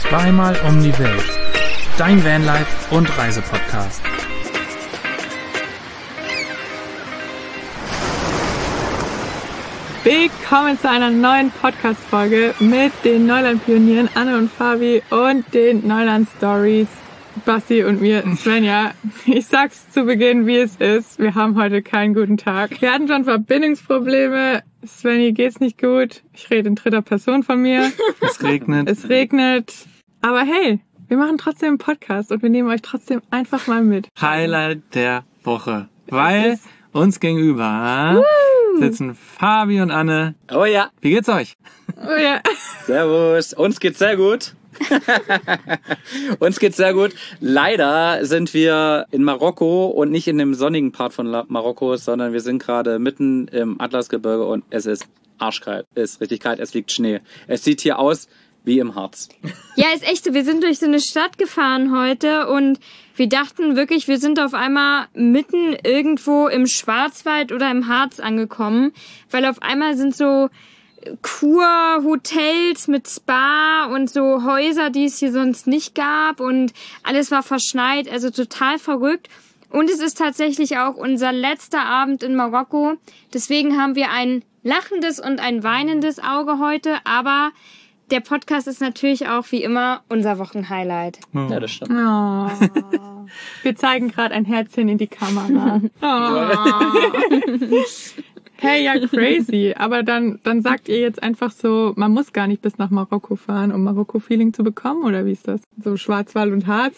Zweimal um die Welt. Dein Vanlife und Reisepodcast. Willkommen zu einer neuen Podcast-Folge mit den Neuland-Pionieren Anne und Fabi und den Neuland-Stories Basti und mir, Svenja. Ich sag's zu Beginn, wie es ist. Wir haben heute keinen guten Tag. Wir hatten schon Verbindungsprobleme. Svenja geht's nicht gut. Ich rede in dritter Person von mir. Es regnet. Aber hey, wir machen trotzdem einen Podcast und wir nehmen euch trotzdem einfach mal mit. Highlight der Woche. Weil uns gegenüber sitzen Fabi und Anne. Oh ja. Wie geht's euch? Oh ja. Servus. Uns geht's sehr gut. Uns geht's sehr gut. Leider sind wir in Marokko und nicht in dem sonnigen Part von Marokko, sondern wir sind gerade mitten im Atlasgebirge und es ist arschkalt. Es ist richtig kalt. Es liegt Schnee. Es sieht hier aus wie im Harz. Ja, ist echt so. Wir sind durch so eine Stadt gefahren heute und wir dachten wirklich, wir sind auf einmal mitten irgendwo im Schwarzwald oder im Harz angekommen, weil auf einmal sind so Kurhotels mit Spa und so Häuser, die es hier sonst nicht gab und alles war verschneit, also total verrückt. Und es ist tatsächlich auch unser letzter Abend in Marokko. Deswegen haben wir ein lachendes und ein weinendes Auge heute, aber der Podcast ist natürlich auch wie immer unser Wochenhighlight. Ja, das stimmt. Oh. Wir zeigen gerade ein Herzchen in die Kamera. Oh. Hey, ja, crazy. Aber dann sagt ihr jetzt einfach so, man muss gar nicht bis nach Marokko fahren, um Marokko-Feeling zu bekommen, oder wie ist das? So Schwarzwald und Harz?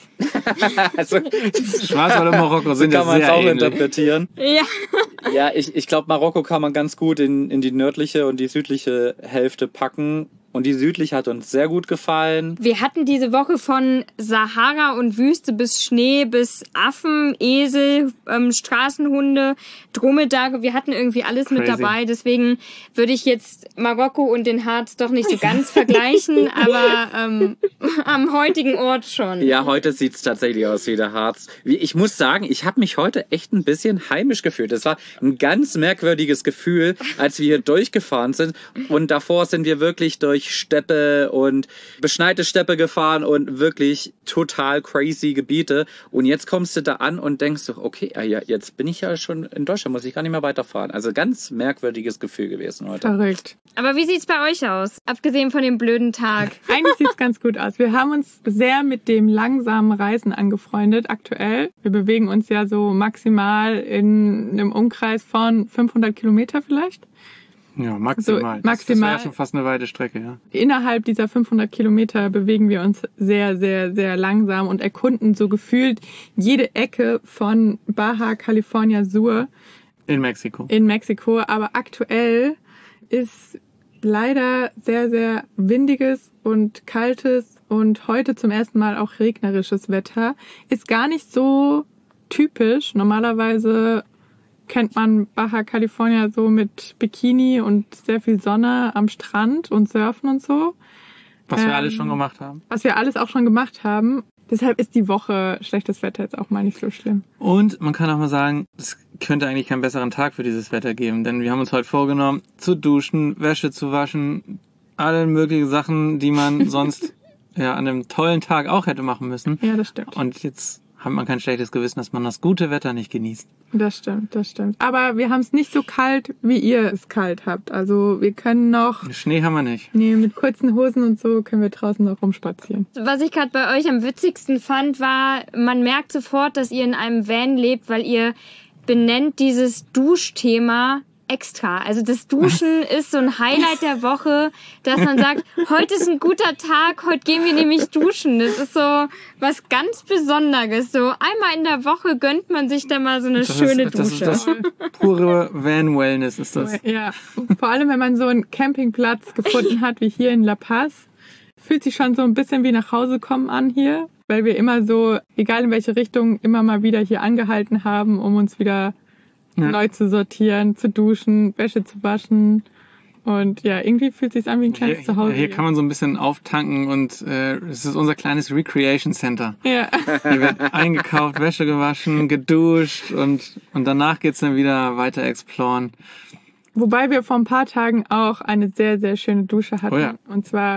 Also, Schwarzwald und Marokko sind ja kann man es sehr auch ähnlich. interpretieren. Ja. Ja, ich glaube, Marokko kann man ganz gut in die nördliche und die südliche Hälfte packen. Und die südliche hat uns sehr gut gefallen. Wir hatten diese Woche von Sahara und Wüste bis Schnee, bis Affen, Esel, Straßenhunde, Dromedare. Wir hatten irgendwie alles mit Crazy. dabei. Deswegen würde ich jetzt Marokko und den Harz doch nicht so ganz vergleichen, aber am heutigen Ort schon. Ja, heute sieht's tatsächlich aus wie der Harz. Ich muss sagen, ich habe mich heute echt ein bisschen heimisch gefühlt. Es war ein ganz merkwürdiges Gefühl, als wir hier durchgefahren sind. Und davor sind wir wirklich durch Steppe und beschneite Steppe gefahren und wirklich total crazy Gebiete. Und jetzt kommst du da an und denkst so, okay, ja, jetzt bin ich ja schon in Deutschland, muss ich gar nicht mehr weiterfahren. Also ganz merkwürdiges Gefühl gewesen heute. Verrückt. Aber wie sieht's bei euch aus? Abgesehen von dem blöden Tag. Eigentlich sieht's ganz gut aus. Wir haben uns sehr mit dem langsamen Reisen angefreundet aktuell. Wir bewegen uns ja so maximal in einem Umkreis von 500 Kilometer vielleicht. Ja, maximal. So, maximal. Das wäre ja schon fast eine weite Strecke, ja. Innerhalb dieser 500 Kilometer bewegen wir uns sehr, sehr, sehr langsam und erkunden so gefühlt jede Ecke von Baja California Sur In Mexiko. in Mexiko. Aber aktuell ist leider sehr, sehr windiges und kaltes und heute zum ersten Mal auch regnerisches Wetter. Ist gar nicht so typisch. Normalerweise kennt man Baja California so mit Bikini und sehr viel Sonne am Strand und Surfen und so. Was wir alles schon gemacht haben. Was wir alles auch schon gemacht haben. Deshalb ist die Woche schlechtes Wetter jetzt auch mal nicht so schlimm. Und man kann auch mal sagen, es könnte eigentlich keinen besseren Tag für dieses Wetter geben, denn wir haben uns heute vorgenommen, zu duschen, Wäsche zu waschen, alle möglichen Sachen, die man sonst ja an einem tollen Tag auch hätte machen müssen. Ja, das stimmt. Und jetzt hat man kein schlechtes Gewissen, dass man das gute Wetter nicht genießt. Das stimmt. Aber wir haben es nicht so kalt, wie ihr es kalt habt. Also wir können noch, Schnee haben wir nicht. mit kurzen Hosen und so können wir draußen noch rumspazieren. Was ich gerade bei euch am witzigsten fand, war, man merkt sofort, dass ihr in einem Van lebt, weil ihr benennt dieses Duschthema extra. Also das Duschen ist so ein Highlight der Woche, dass man sagt, heute ist ein guter Tag, heute gehen wir nämlich duschen. Das ist so was ganz Besonderes. So einmal in der Woche gönnt man sich da mal so eine schöne Dusche. Das pure Van-Wellness ist das. Ja, vor allem wenn man so einen Campingplatz gefunden hat, wie hier in La Paz, fühlt sich schon so ein bisschen wie nach Hause kommen an hier, weil wir immer so, egal in welche Richtung, immer mal wieder hier angehalten haben, um uns wieder neu zu sortieren, zu duschen, Wäsche zu waschen. Und ja, irgendwie fühlt es sich an wie ein kleines Zuhause. Hier kann man so ein bisschen auftanken und es ist unser kleines Recreation Center. Ja. Hier wird eingekauft, Wäsche gewaschen, geduscht und danach geht's dann wieder weiter exploren. Wobei wir vor ein paar Tagen auch eine sehr, sehr schöne Dusche hatten. Oh ja. Und zwar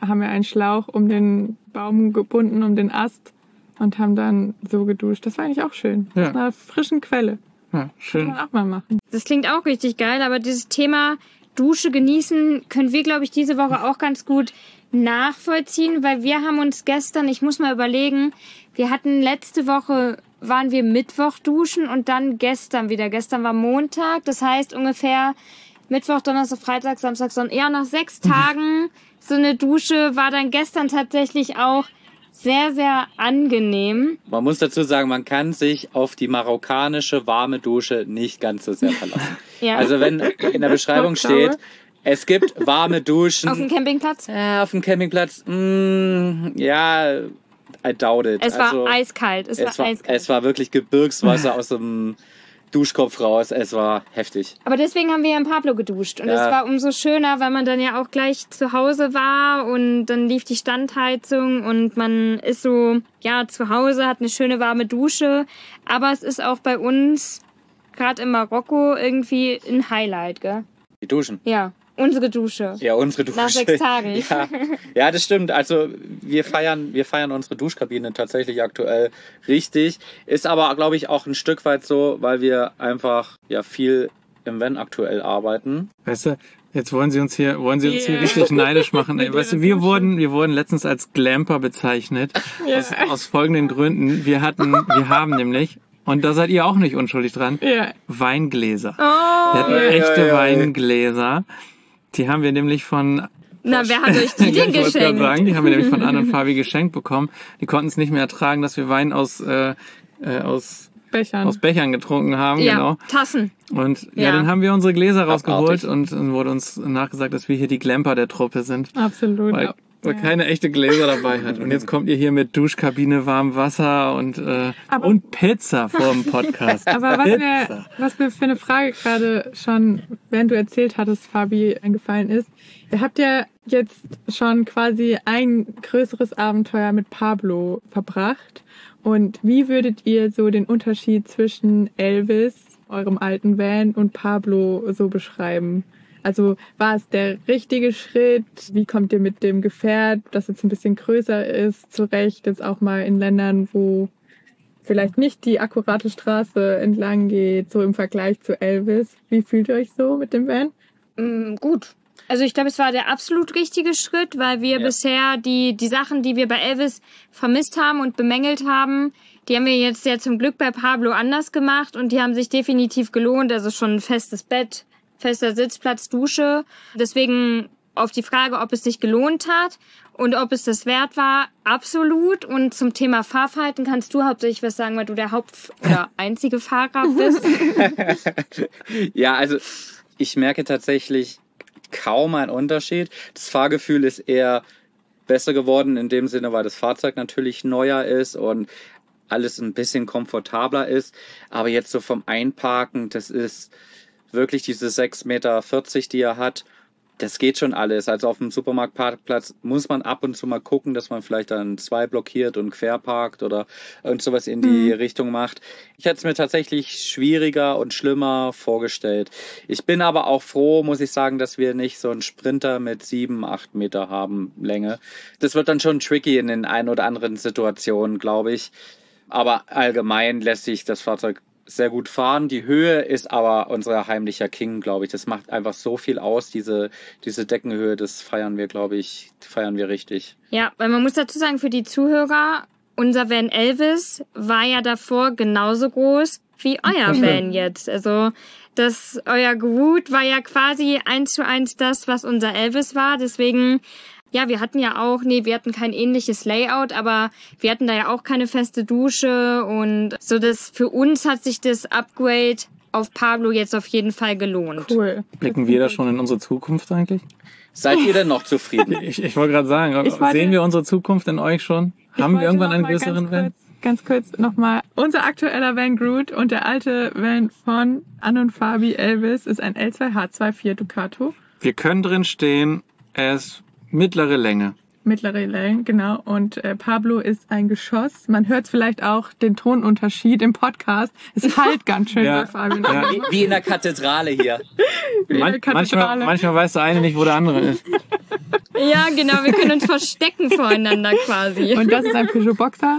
haben wir einen Schlauch um den Baum gebunden, um den Ast und haben dann so geduscht. Das war eigentlich auch schön. Ja. Aus einer frischen Quelle. Ja, Kann schön. man auch mal machen. Das klingt auch richtig geil, aber dieses Thema Dusche genießen können wir, glaube ich, diese Woche auch ganz gut nachvollziehen, weil wir haben uns gestern, ich muss mal überlegen, wir hatten letzte Woche, waren wir Mittwoch duschen und dann gestern wieder. Gestern war Montag, das heißt ungefähr Mittwoch, Donnerstag, Freitag, Samstag, Sonntag, eher nach 6 Tagen. So eine Dusche war dann gestern tatsächlich auch sehr, sehr angenehm. Man muss dazu sagen, man kann sich auf die marokkanische warme Dusche nicht ganz so sehr verlassen. Ja. Also wenn in der Beschreibung steht, es gibt warme Duschen. Auf dem Campingplatz? Auf dem Campingplatz, ja, I doubt it. Es war eiskalt. Es war eiskalt. Es war wirklich Gebirgswasser aus dem Duschkopf raus. Es war heftig. Aber deswegen haben wir ja in Pablo geduscht. Und es war umso schöner, weil man dann ja auch gleich zu Hause war und dann lief die Standheizung und man ist so, ja, zu Hause, hat eine schöne warme Dusche. Aber es ist auch bei uns, gerade in Marokko, irgendwie ein Highlight, gell? Die Duschen. Ja, unsere Dusche. Ja, unsere Dusche. Nach 6 Tagen. Ja, das stimmt. Also wir feiern unsere Duschkabine tatsächlich aktuell richtig. Ist aber, glaube ich, auch ein Stück weit so, weil wir einfach ja viel im Van aktuell arbeiten. Weißt du, jetzt wollen sie uns hier richtig neidisch machen. Ey. Weißt du, wir wurden letztens als Glamper bezeichnet. Aus folgenden Gründen. Wir haben nämlich, und da seid ihr auch nicht unschuldig dran, Weingläser. Wir hatten echte Weingläser. Die haben wir nämlich von... Na, wer hat euch die denn Ich wollte gerade geschenkt? sagen, die haben wir nämlich von Anne und Fabi geschenkt bekommen. Die konnten es nicht mehr ertragen, dass wir Wein aus Bechern getrunken haben. Ja, Genau. Tassen. Und dann haben wir unsere Gläser rausgeholt Abartig. und dann wurde uns nachgesagt, dass wir hier die Glamper der Truppe sind. Absolut. Weil keine echte Gläser dabei hat. Und jetzt kommt ihr hier mit Duschkabine, warmem Wasser und Pizza vor dem Podcast. Aber was mir für eine Frage gerade schon, während du erzählt hattest, Fabi, eingefallen ist, ihr habt ja jetzt schon quasi ein größeres Abenteuer mit Pablo verbracht. Und wie würdet ihr so den Unterschied zwischen Elvis, eurem alten Van, und Pablo so beschreiben? Also war es der richtige Schritt? Wie kommt ihr mit dem Gefährt, das jetzt ein bisschen größer ist, zurecht? Jetzt auch mal in Ländern, wo vielleicht nicht die akkurate Straße entlang geht, so im Vergleich zu Elvis. Wie fühlt ihr euch so mit dem Van? Gut. Also ich glaube, es war der absolut richtige Schritt, weil wir bisher die Sachen, die wir bei Elvis vermisst haben und bemängelt haben, die haben wir jetzt ja zum Glück bei Pablo anders gemacht und die haben sich definitiv gelohnt. Also schon ein festes Bett, fester Sitzplatz, Dusche. Deswegen auf die Frage, ob es sich gelohnt hat und ob es das wert war, absolut. Und zum Thema Fahrverhalten kannst du hauptsächlich was sagen, weil du der oder einzige Fahrer bist. Ja, also ich merke tatsächlich kaum einen Unterschied. Das Fahrgefühl ist eher besser geworden in dem Sinne, weil das Fahrzeug natürlich neuer ist und alles ein bisschen komfortabler ist. Aber jetzt so vom Einparken, das ist wirklich diese 6,40 Meter, die er hat. Das geht schon alles. Also auf dem Supermarktparkplatz muss man ab und zu mal gucken, dass man vielleicht dann 2 blockiert und quer parkt oder irgend sowas in die Richtung macht. Ich hätte es mir tatsächlich schwieriger und schlimmer vorgestellt. Ich bin aber auch froh, muss ich sagen, dass wir nicht so einen Sprinter mit 7-8 Meter haben Länge. Das wird dann schon tricky in den ein oder anderen Situationen, glaube ich. Aber allgemein lässt sich das Fahrzeug sehr gut fahren. Die Höhe ist aber unser heimlicher King, glaube ich. Das macht einfach so viel aus, diese Deckenhöhe. Das feiern wir, glaube ich, richtig. Ja, weil man muss dazu sagen, für die Zuhörer, unser Van Elvis war ja davor genauso groß wie euer Van jetzt. Also euer Groot war ja quasi 1:1 das, was unser Elvis war. Deswegen, ja, wir hatten kein ähnliches Layout, aber wir hatten da ja auch keine feste Dusche und so für uns hat sich das Upgrade auf Pablo jetzt auf jeden Fall gelohnt. Cool. Blicken wir da schon in unsere Zukunft eigentlich? Seid ihr denn noch zufrieden? Ich wollte gerade sagen, sehen wir unsere Zukunft in euch schon? Haben wir irgendwann einen größeren Van? Ganz kurz nochmal. Unser aktueller Van Groot und der alte Van von Anne und Fabi Elvis ist ein L2H24 Ducato. Wir können drin stehen, er ist mittlere Länge. Mittlere Länge, genau. Und Pablo ist ein Geschoss. Man hört vielleicht auch den Tonunterschied im Podcast. Es halt ganz schön bei Fabi. Ja. Wie in der Kathedrale hier. Manchmal weiß der eine nicht, wo der andere ist. Ja, genau, wir können uns verstecken voreinander quasi. Und das ist ein Peugeot Boxer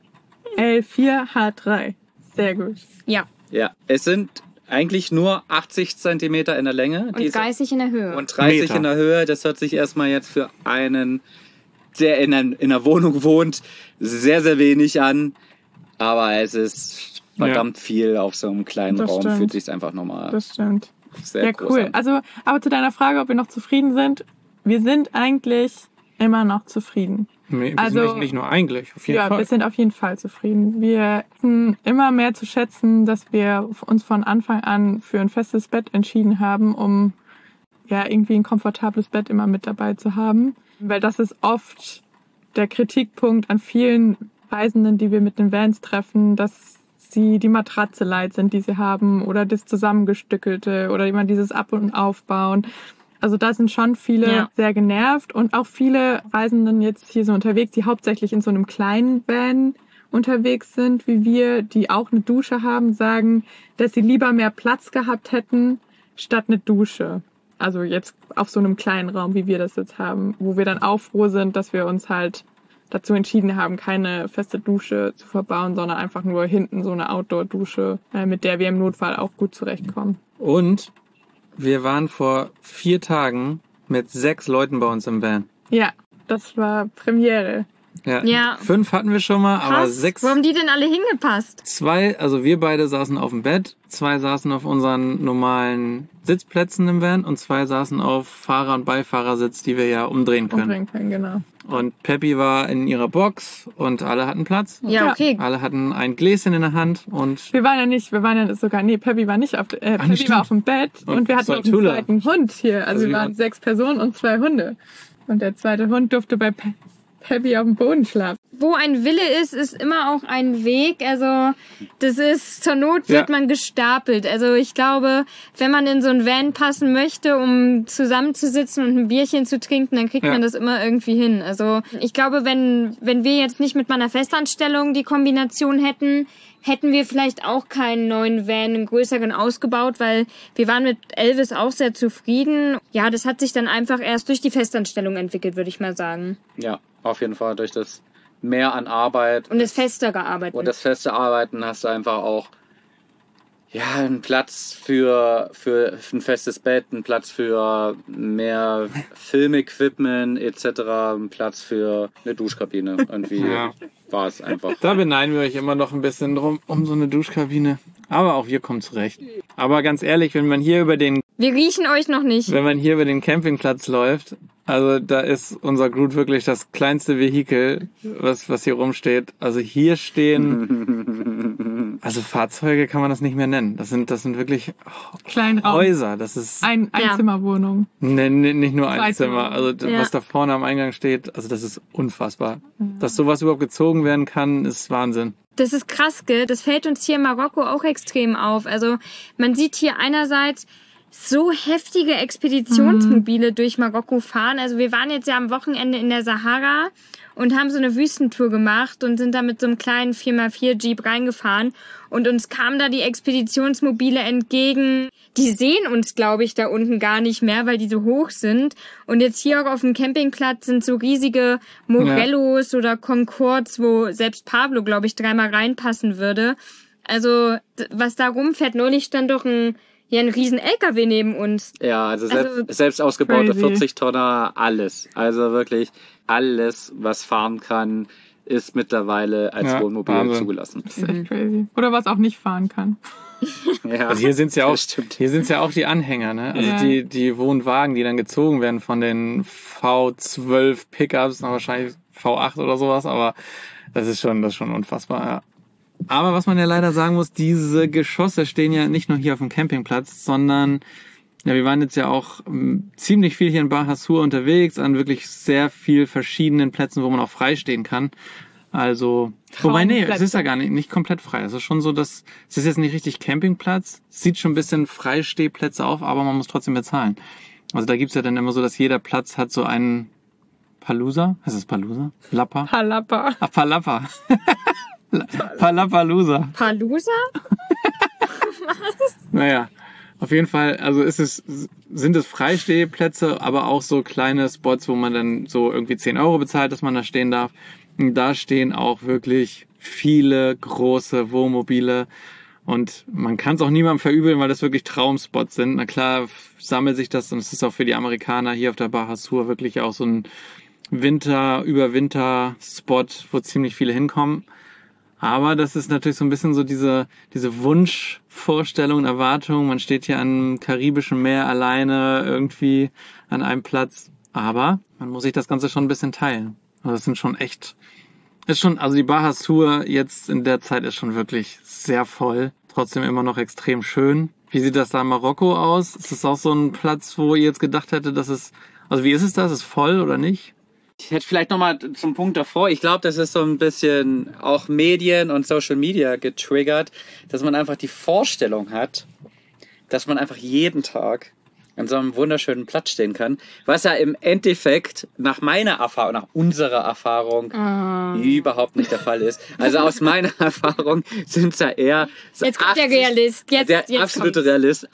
L4 H3. Sehr gut. Ja, Ja, es sind eigentlich nur 80 Zentimeter in der Länge. und 30 in der Höhe. Und 30 Meter. in der Höhe. Das hört sich erstmal jetzt für einen, der in einer Wohnung wohnt, sehr, sehr wenig an. Aber es ist verdammt viel auf so einem kleinen Das Raum. stimmt. Fühlt sich einfach nochmal Das stimmt. sehr Ja, groß cool. an. Also, aber zu deiner Frage, ob wir noch zufrieden sind. Wir sind eigentlich immer noch zufrieden. Wir Also- sind nicht nur eigentlich, auf jeden Ja, Fall. wir sind auf jeden Fall zufrieden. Wir wissen immer mehr zu schätzen, dass wir uns von Anfang an für ein festes Bett entschieden haben, um ja irgendwie ein komfortables Bett immer mit dabei zu haben. Weil das ist oft der Kritikpunkt an vielen Reisenden, die wir mit den Vans treffen, dass sie die Matratze leid sind, die sie haben, oder das Zusammengestückelte oder immer dieses Ab- und Aufbauen. Also da sind schon viele sehr genervt und auch viele Reisenden jetzt hier so unterwegs, die hauptsächlich in so einem kleinen Van unterwegs sind, wie wir, die auch eine Dusche haben, sagen, dass sie lieber mehr Platz gehabt hätten, statt eine Dusche. Also jetzt auf so einem kleinen Raum, wie wir das jetzt haben, wo wir dann auch froh sind, dass wir uns halt dazu entschieden haben, keine feste Dusche zu verbauen, sondern einfach nur hinten so eine Outdoor-Dusche, mit der wir im Notfall auch gut zurechtkommen. Und wir waren vor 4 Tagen mit 6 Leuten bei uns im Van. Ja, das war Premiere. Ja. 5 hatten wir schon mal, aber Krass. 6. Wo haben die denn alle hingepasst? 2, also wir beide saßen auf dem Bett, 2 saßen auf unseren normalen Sitzplätzen im Van und 2 saßen auf Fahrer- und Beifahrersitz, die wir ja umdrehen können. Umbringen können, genau. Und Peppi war in ihrer Box und alle hatten Platz. Ja, okay. Alle hatten ein Gläschen in der Hand und Peppi war nicht auf, Peppi stimmt. war auf dem Bett und wir hatten noch einen Tula. zweiten Hund hier. Also Also wir wir waren waren- 6 Personen und 2 Hunde. Und der zweite Hund durfte bei Peppi auf dem Boden schlafen. Wo ein Wille ist, ist immer auch ein Weg. Also das ist, zur Not wird Ja. man gestapelt. Also ich glaube, wenn man in so ein Van passen möchte, um zusammenzusitzen und ein Bierchen zu trinken, dann kriegt Ja. man das immer irgendwie hin. Also ich glaube, wenn wir jetzt nicht mit meiner Festanstellung die Kombination hätten wir vielleicht auch keinen neuen Van, einen größeren ausgebaut, weil wir waren mit Elvis auch sehr zufrieden. Ja, das hat sich dann einfach erst durch die Festanstellung entwickelt, würde ich mal sagen. Ja, auf jeden Fall durch das Mehr an Arbeit Und das fester gearbeitet. und das feste Arbeiten hast du einfach auch einen Platz für ein festes Bett, einen Platz für mehr Filmequipment etc., einen Platz für eine Duschkabine. Irgendwie Ja. war es einfach. da beneiden wir euch immer noch ein bisschen drum um so eine Duschkabine. Aber auch wir kommen zurecht. Aber ganz ehrlich, wenn man hier über den Wir riechen euch noch nicht. Campingplatz läuft, also da ist unser Groot wirklich das kleinste Vehikel, was hier rumsteht. Also hier stehen, also Fahrzeuge kann man das nicht mehr nennen. Das sind wirklich Kleinen Raum. Häuser. Das ist Oh. Einzimmerwohnung. nicht nur ein Zwei Zimmer. Zimmer. Also Ja. was da vorne am Eingang steht, also das ist unfassbar. Dass sowas überhaupt gezogen werden kann, ist Wahnsinn. Das ist krass, gell? Das fällt uns hier in Marokko auch extrem auf. Also man sieht hier einerseits so heftige Expeditionsmobile durch Marokko fahren. Also wir waren jetzt ja am Wochenende in der Sahara und haben so eine Wüstentour gemacht und sind da mit so einem kleinen 4x4 Jeep reingefahren. Und uns kamen da die Expeditionsmobile entgegen. Die sehen uns, glaube ich, da unten gar nicht mehr, weil die so hoch sind. Und jetzt hier auch auf dem Campingplatz sind so riesige Morellos oder Concords, wo selbst Pablo, glaube ich, 3-mal reinpassen würde. Also was da rumfährt, neulich stand doch ein riesen LKW neben uns. Ja, also Also, selbst ausgebaute crazy. 40-Tonner, alles. Also wirklich alles, was fahren kann, ist mittlerweile als Ja, Wohnmobil Wahnsinn. zugelassen. Das ist echt crazy. Oder was auch nicht fahren kann. Ja, Also hier sind's ja auch, das stimmt. hier sind's ja auch die Anhänger, ne? Also Ja. die Wohnwagen, die dann gezogen werden von den V12 Pickups, noch wahrscheinlich V8 oder sowas, aber das ist schon unfassbar, ja. Aber was man ja leider sagen muss, diese Geschosse stehen ja nicht nur hier auf dem Campingplatz, sondern ja, wir waren jetzt ja auch ziemlich viel hier in Bahasur unterwegs, an wirklich sehr viel verschiedenen Plätzen, wo man auch frei stehen kann. Also, wobei, nee, es ist ja gar nicht komplett frei. Es ist schon so, dass es ist jetzt nicht richtig Campingplatz. Es sieht schon ein bisschen Freistehplätze auf, aber man muss trotzdem bezahlen. Also da gibt's ja dann immer so, dass jeder Platz hat so einen Palusa. Heißt das Palusa? Lappa? Palappa. Ah, Palappa. Palappalusa. Palusa? Naja, Auf jeden Fall, also sind es Freistehplätze, aber auch so kleine Spots, wo man dann so irgendwie 10 € bezahlt, dass man da stehen darf. Und da stehen auch wirklich viele große Wohnmobile. Und man kann es auch niemandem verübeln, weil das wirklich Traumspots sind. Na klar, sammelt sich das und es ist auch für die Amerikaner hier auf der Baja Sur wirklich auch so ein Überwinter-Spot, wo ziemlich viele hinkommen. Aber das ist natürlich so ein bisschen so diese Wunschvorstellung und Erwartung. Man steht hier am Karibischen Meer alleine irgendwie an einem Platz. Aber man muss sich das Ganze schon ein bisschen teilen. Also das sind schon also die Baja Sur jetzt in der Zeit ist schon wirklich sehr voll. Trotzdem immer noch extrem schön. Wie sieht das da in Marokko aus? Ist das auch so ein Platz, wo ihr jetzt gedacht hättet, also wie ist es da? Ist es voll oder nicht? Ich hätte vielleicht nochmal zum Punkt davor, ich glaube, das ist so ein bisschen auch Medien und Social Media getriggert, dass man einfach die Vorstellung hat, dass man einfach jeden Tag an so einem wunderschönen Platz stehen kann, was ja im Endeffekt nach meiner Erfahrung, nach unserer Erfahrung überhaupt nicht der Fall ist. Also aus meiner Erfahrung sind es ja eher so jetzt kommt der Realist. Der absolute Realist,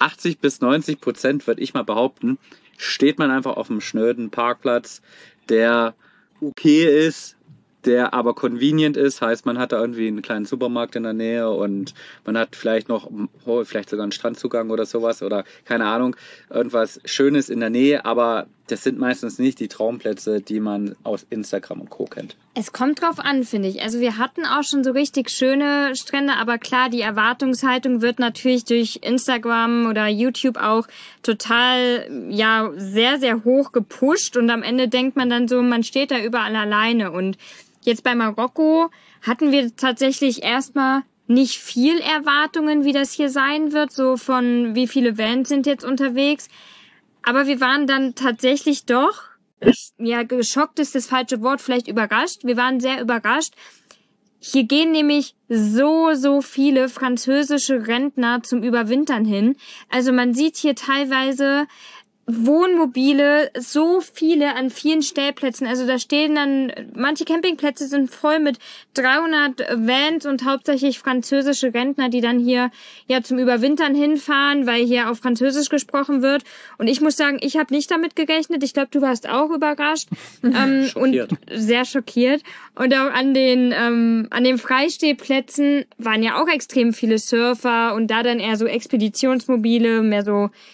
80-90% würde ich mal behaupten, steht man einfach auf einem schnöden Parkplatz, der okay ist, der aber convenient ist, heißt man hat da irgendwie einen kleinen Supermarkt in der Nähe und man hat vielleicht sogar einen Strandzugang oder sowas oder keine Ahnung, irgendwas Schönes in der Nähe, aber das sind meistens nicht die Traumplätze, die man aus Instagram und Co. kennt. Es kommt drauf an, finde ich. Also wir hatten auch schon so richtig schöne Strände, aber klar, die Erwartungshaltung wird natürlich durch Instagram oder YouTube auch total, sehr, sehr hoch gepusht und am Ende denkt man dann so, man steht da überall alleine. Und jetzt bei Marokko hatten wir tatsächlich erstmal nicht viel Erwartungen, wie das hier sein wird, so von wie viele Vans sind jetzt unterwegs. Aber wir waren dann tatsächlich doch, geschockt ist das falsche Wort, vielleicht überrascht. Wir waren sehr überrascht. Hier gehen nämlich so viele französische Rentner zum Überwintern hin. Also man sieht hier teilweise Wohnmobile, so viele an vielen Stellplätzen. Also da stehen dann, manche Campingplätze sind voll mit 300 Vans und hauptsächlich französische Rentner, die dann hier zum Überwintern hinfahren, weil hier auf Französisch gesprochen wird. Und ich muss sagen, ich habe nicht damit gerechnet. Ich glaube, du warst auch überrascht und sehr schockiert. Und auch an den Freistehplätzen waren ja auch extrem viele Surfer und da dann eher so Expeditionsmobile, mehr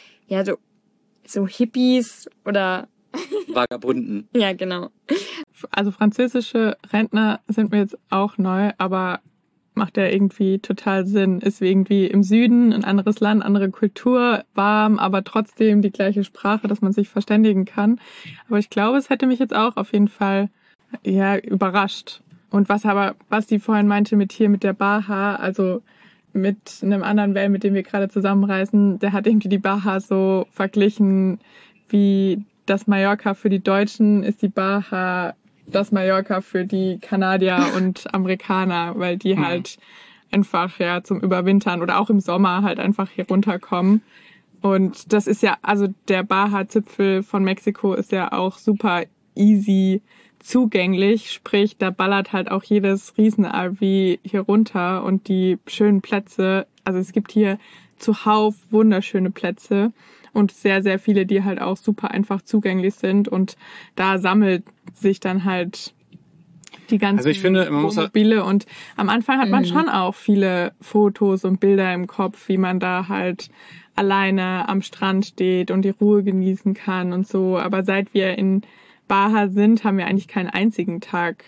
so Hippies oder Vagabunden. Ja, genau. Also französische Rentner sind mir jetzt auch neu, aber macht ja irgendwie total Sinn. Ist irgendwie im Süden ein anderes Land, andere Kultur, warm, aber trotzdem die gleiche Sprache, dass man sich verständigen kann. Aber ich glaube, es hätte mich jetzt auch auf jeden Fall überrascht. Und was die vorhin meinte mit der Baja, also mit einem anderen Van, mit dem wir gerade zusammenreisen, der hat irgendwie die Baja so verglichen, wie das Mallorca für die Deutschen ist die Baja das Mallorca für die Kanadier und Amerikaner, weil die halt einfach zum Überwintern oder auch im Sommer halt einfach hier runterkommen. Und das ist also der Baja-Zipfel von Mexiko ist ja auch super easy zugänglich, sprich, da ballert halt auch jedes Riesen-RV hier runter und die schönen Plätze, also es gibt hier zuhauf wunderschöne Plätze und sehr, sehr viele, die halt auch super einfach zugänglich sind und da sammelt sich dann halt die ganzen Wohnmobile und am Anfang hat man schon auch viele Fotos und Bilder im Kopf, wie man da halt alleine am Strand steht und die Ruhe genießen kann und so, aber seit wir in Baja sind, haben wir eigentlich keinen einzigen Tag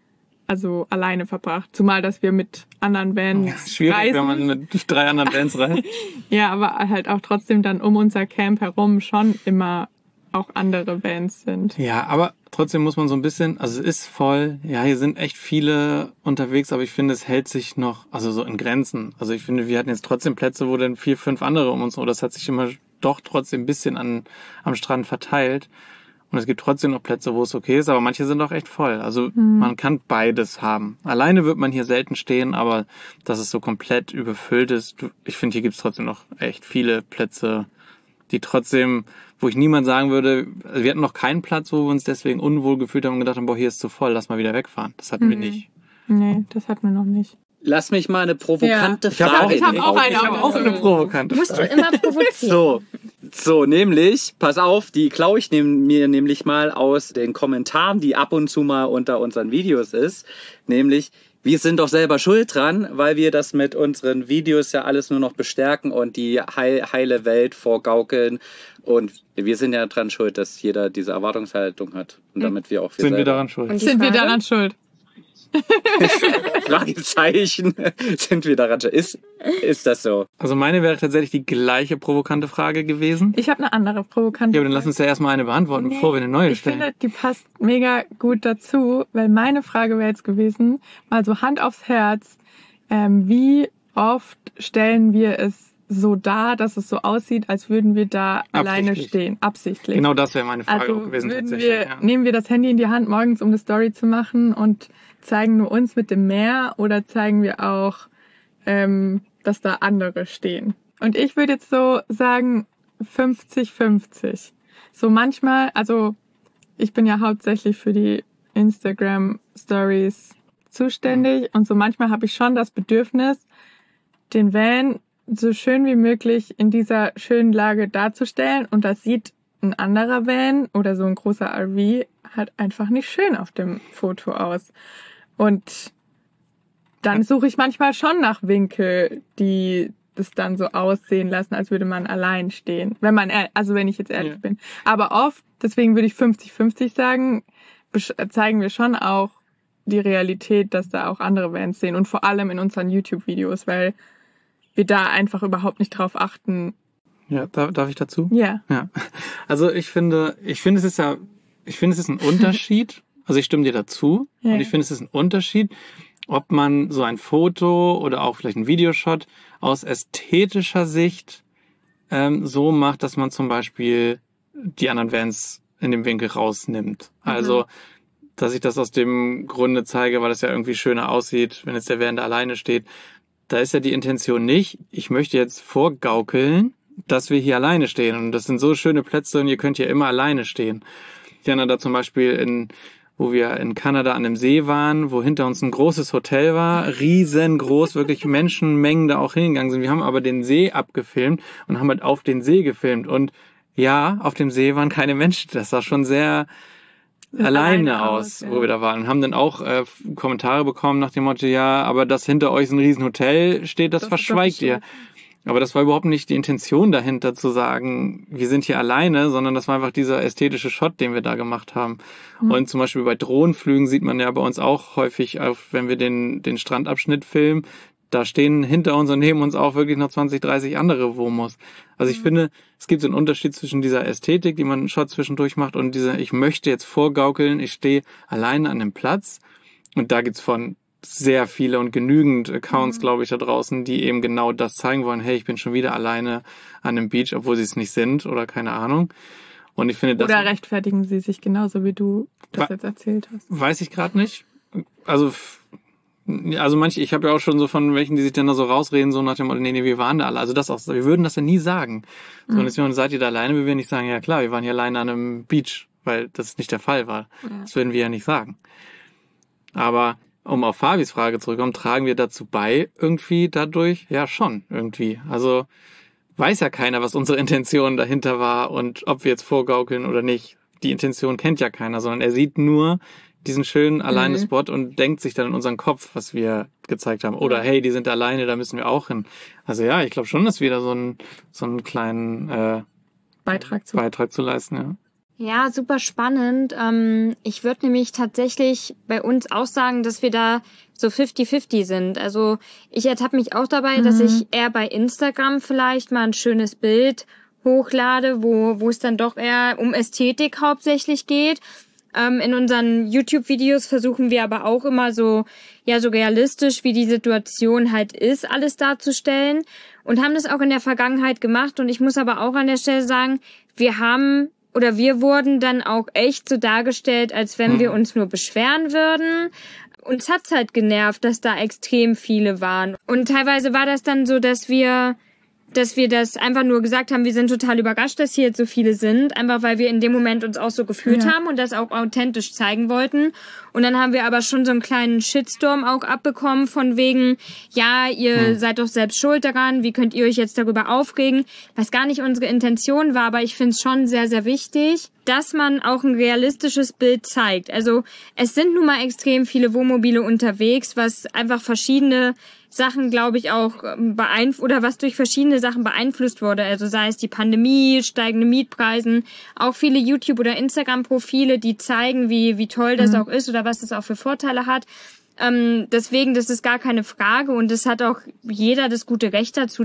alleine verbracht. Zumal, dass wir mit anderen Vans schwierig, reisen. wenn man mit 3 anderen Vans reist. Ja, aber halt auch trotzdem dann um unser Camp herum schon immer auch andere Vans sind. Ja, aber trotzdem muss man so ein bisschen, also es ist voll, hier sind echt viele unterwegs, aber ich finde, es hält sich noch, also so in Grenzen. Also ich finde, wir hatten jetzt trotzdem Plätze, wo dann 4, 5 andere um uns, das hat sich immer doch trotzdem ein bisschen am Strand verteilt. Und es gibt trotzdem noch Plätze, wo es okay ist, aber manche sind auch echt voll. Also man kann beides haben. Alleine wird man hier selten stehen, aber dass es so komplett überfüllt ist, ich finde, hier gibt es trotzdem noch echt viele Plätze, die trotzdem, wo ich niemand sagen würde, also wir hatten noch keinen Platz, wo wir uns deswegen unwohl gefühlt haben und gedacht haben, hier ist zu voll, lass mal wieder wegfahren. Das hatten wir nicht. Nee, das hatten wir noch nicht. Lass mich mal eine provokante Ja. Frage Ich hab auch eine. Ich habe auch eine provokante Musst du Frage. immer provozieren. So, nämlich, pass auf, die klaue ich mir nämlich mal aus den Kommentaren, die ab und zu mal unter unseren Videos ist. Nämlich, wir sind doch selber schuld dran, weil wir das mit unseren Videos ja alles nur noch bestärken und die heile Welt vorgaukeln. Und wir sind ja dran schuld, dass jeder diese Erwartungshaltung hat. Und damit wir auch Sind wir selber. daran schuld? Und die Sind wir Frage? daran schuld? Fragezeichen. Sind wir daran schuld? Ist das so? Also meine wäre tatsächlich die gleiche provokante Frage gewesen. Ich habe eine andere provokante Ja, aber dann lass uns ja erstmal eine beantworten, bevor wir eine neue Ich stellen. finde, die passt mega gut dazu, weil meine Frage wäre jetzt gewesen, mal so Hand aufs Herz, wie oft stellen wir es so dar, dass es so aussieht, als würden wir da alleine Absichtlich. stehen, absichtlich. Genau das wäre meine Frage auch Also gewesen würden nehmen wir das Handy in die Hand morgens, um eine Story zu machen und zeigen nur uns mit dem Meer oder zeigen wir auch, dass da andere stehen? Und ich würde jetzt so sagen 50-50. So manchmal, also ich bin ja hauptsächlich für die Instagram Stories zuständig und so manchmal habe ich schon das Bedürfnis, den Van so schön wie möglich in dieser schönen Lage darzustellen und das sieht ein anderer Van oder so ein großer RV halt einfach nicht schön auf dem Foto aus. Und dann suche ich manchmal schon nach Winkel, die das dann so aussehen lassen, als würde man allein stehen. Wenn ich jetzt ehrlich bin. Aber oft, deswegen würde ich 50-50 sagen, zeigen wir schon auch die Realität, dass da auch andere Vans sehen und vor allem in unseren YouTube-Videos, weil wir da einfach überhaupt nicht drauf achten. Ja, darf ich dazu? Ja. Ja. Also ich finde, es ist ein Unterschied. Also ich stimme dir dazu. Ja. Und ich finde, es ist ein Unterschied, ob man so ein Foto oder auch vielleicht ein Videoshot aus ästhetischer Sicht so macht, dass man zum Beispiel die anderen Vans in dem Winkel rausnimmt. Also, dass ich das aus dem Grunde zeige, weil es ja irgendwie schöner aussieht, wenn jetzt der Van da alleine steht. Da ist ja die Intention nicht, ich möchte jetzt vorgaukeln, dass wir hier alleine stehen. Und das sind so schöne Plätze und ihr könnt hier immer alleine stehen. Ich erinnere da zum Beispiel wo wir in Kanada an einem See waren, wo hinter uns ein großes Hotel war, riesengroß, wirklich Menschenmengen da auch hingegangen sind. Wir haben aber den See abgefilmt und haben halt auf den See gefilmt. Und ja, auf dem See waren keine Menschen. Das sah schon sehr alleine aus, ja. wo wir da waren. Und haben dann auch Kommentare bekommen nach dem Motto, ja, aber das hinter euch ist ein Riesenhotel steht, das verschweigt ihr. Aber das war überhaupt nicht die Intention dahinter zu sagen, wir sind hier alleine, sondern das war einfach dieser ästhetische Shot, den wir da gemacht haben. Und zum Beispiel bei Drohnenflügen sieht man ja bei uns auch häufig, wenn wir den Strandabschnitt filmen, da stehen hinter uns und neben uns auch wirklich noch 20, 30 andere Womos. Also ich finde, es gibt so einen Unterschied zwischen dieser Ästhetik, die man einen Shot zwischendurch macht, und dieser, ich möchte jetzt vorgaukeln, ich stehe alleine an einem Platz. Und da gibt's von sehr viele und genügend Accounts, glaube ich, da draußen, die eben genau das zeigen wollen. Hey, ich bin schon wieder alleine an einem Beach, obwohl sie es nicht sind oder keine Ahnung. Und ich finde, das Oder rechtfertigen sie sich genauso, wie du das jetzt erzählt hast? weiß ich gerade nicht. Also manche, ich habe ja auch schon so von welchen, die sich dann da so rausreden, so nach dem Motto, nee, wir waren da alle. Also das auch, wir würden das ja nie sagen. So, und deswegen seid ihr da alleine, wir würden nicht sagen, ja klar, wir waren hier alleine an einem Beach, weil das nicht der Fall war. Ja. Das würden wir ja nicht sagen. Aber um auf Fabis Frage zurückzukommen, tragen wir dazu bei irgendwie dadurch? Ja, schon irgendwie. Also weiß ja keiner, was unsere Intention dahinter war und ob wir jetzt vorgaukeln oder nicht. Die Intention kennt ja keiner, sondern er sieht nur diesen schönen alleine Spot und denkt sich dann in unseren Kopf, was wir gezeigt haben. Oder hey, die sind alleine, da müssen wir auch hin. Also ja, ich glaube schon, dass wir da so einen kleinen Beitrag zu leisten, ja. Ja, super spannend. Ich würde nämlich tatsächlich bei uns auch sagen, dass wir da so 50-50 sind. Also ich ertappe mich auch dabei, dass ich eher bei Instagram vielleicht mal ein schönes Bild hochlade, wo es dann doch eher um Ästhetik hauptsächlich geht. In unseren YouTube-Videos versuchen wir aber auch immer so realistisch, wie die Situation halt ist, alles darzustellen und haben das auch in der Vergangenheit gemacht. Und ich muss aber auch an der Stelle sagen, wir wurden dann auch echt so dargestellt, als wenn wir uns nur beschweren würden. Uns hat's halt genervt, dass da extrem viele waren. Und teilweise war das dann so, dass wir dass wir das einfach nur gesagt haben, wir sind total überrascht, dass hier jetzt so viele sind, einfach weil wir in dem Moment uns auch so gefühlt haben und das auch authentisch zeigen wollten. Und dann haben wir aber schon so einen kleinen Shitstorm auch abbekommen von wegen, ja, ihr seid doch selbst schuld daran, wie könnt ihr euch jetzt darüber aufregen, was gar nicht unsere Intention war, aber ich finde es schon sehr, sehr wichtig, dass man auch ein realistisches Bild zeigt. Also es sind nun mal extrem viele Wohnmobile unterwegs, was einfach verschiedene Sachen, glaube ich, auch oder was durch verschiedene Sachen beeinflusst wurde. Also sei es die Pandemie, steigende Mietpreisen, auch viele YouTube- oder Instagram-Profile, die zeigen, wie toll das auch ist oder was das auch für Vorteile hat. Deswegen, das ist gar keine Frage und es hat auch jeder das gute Recht dazu,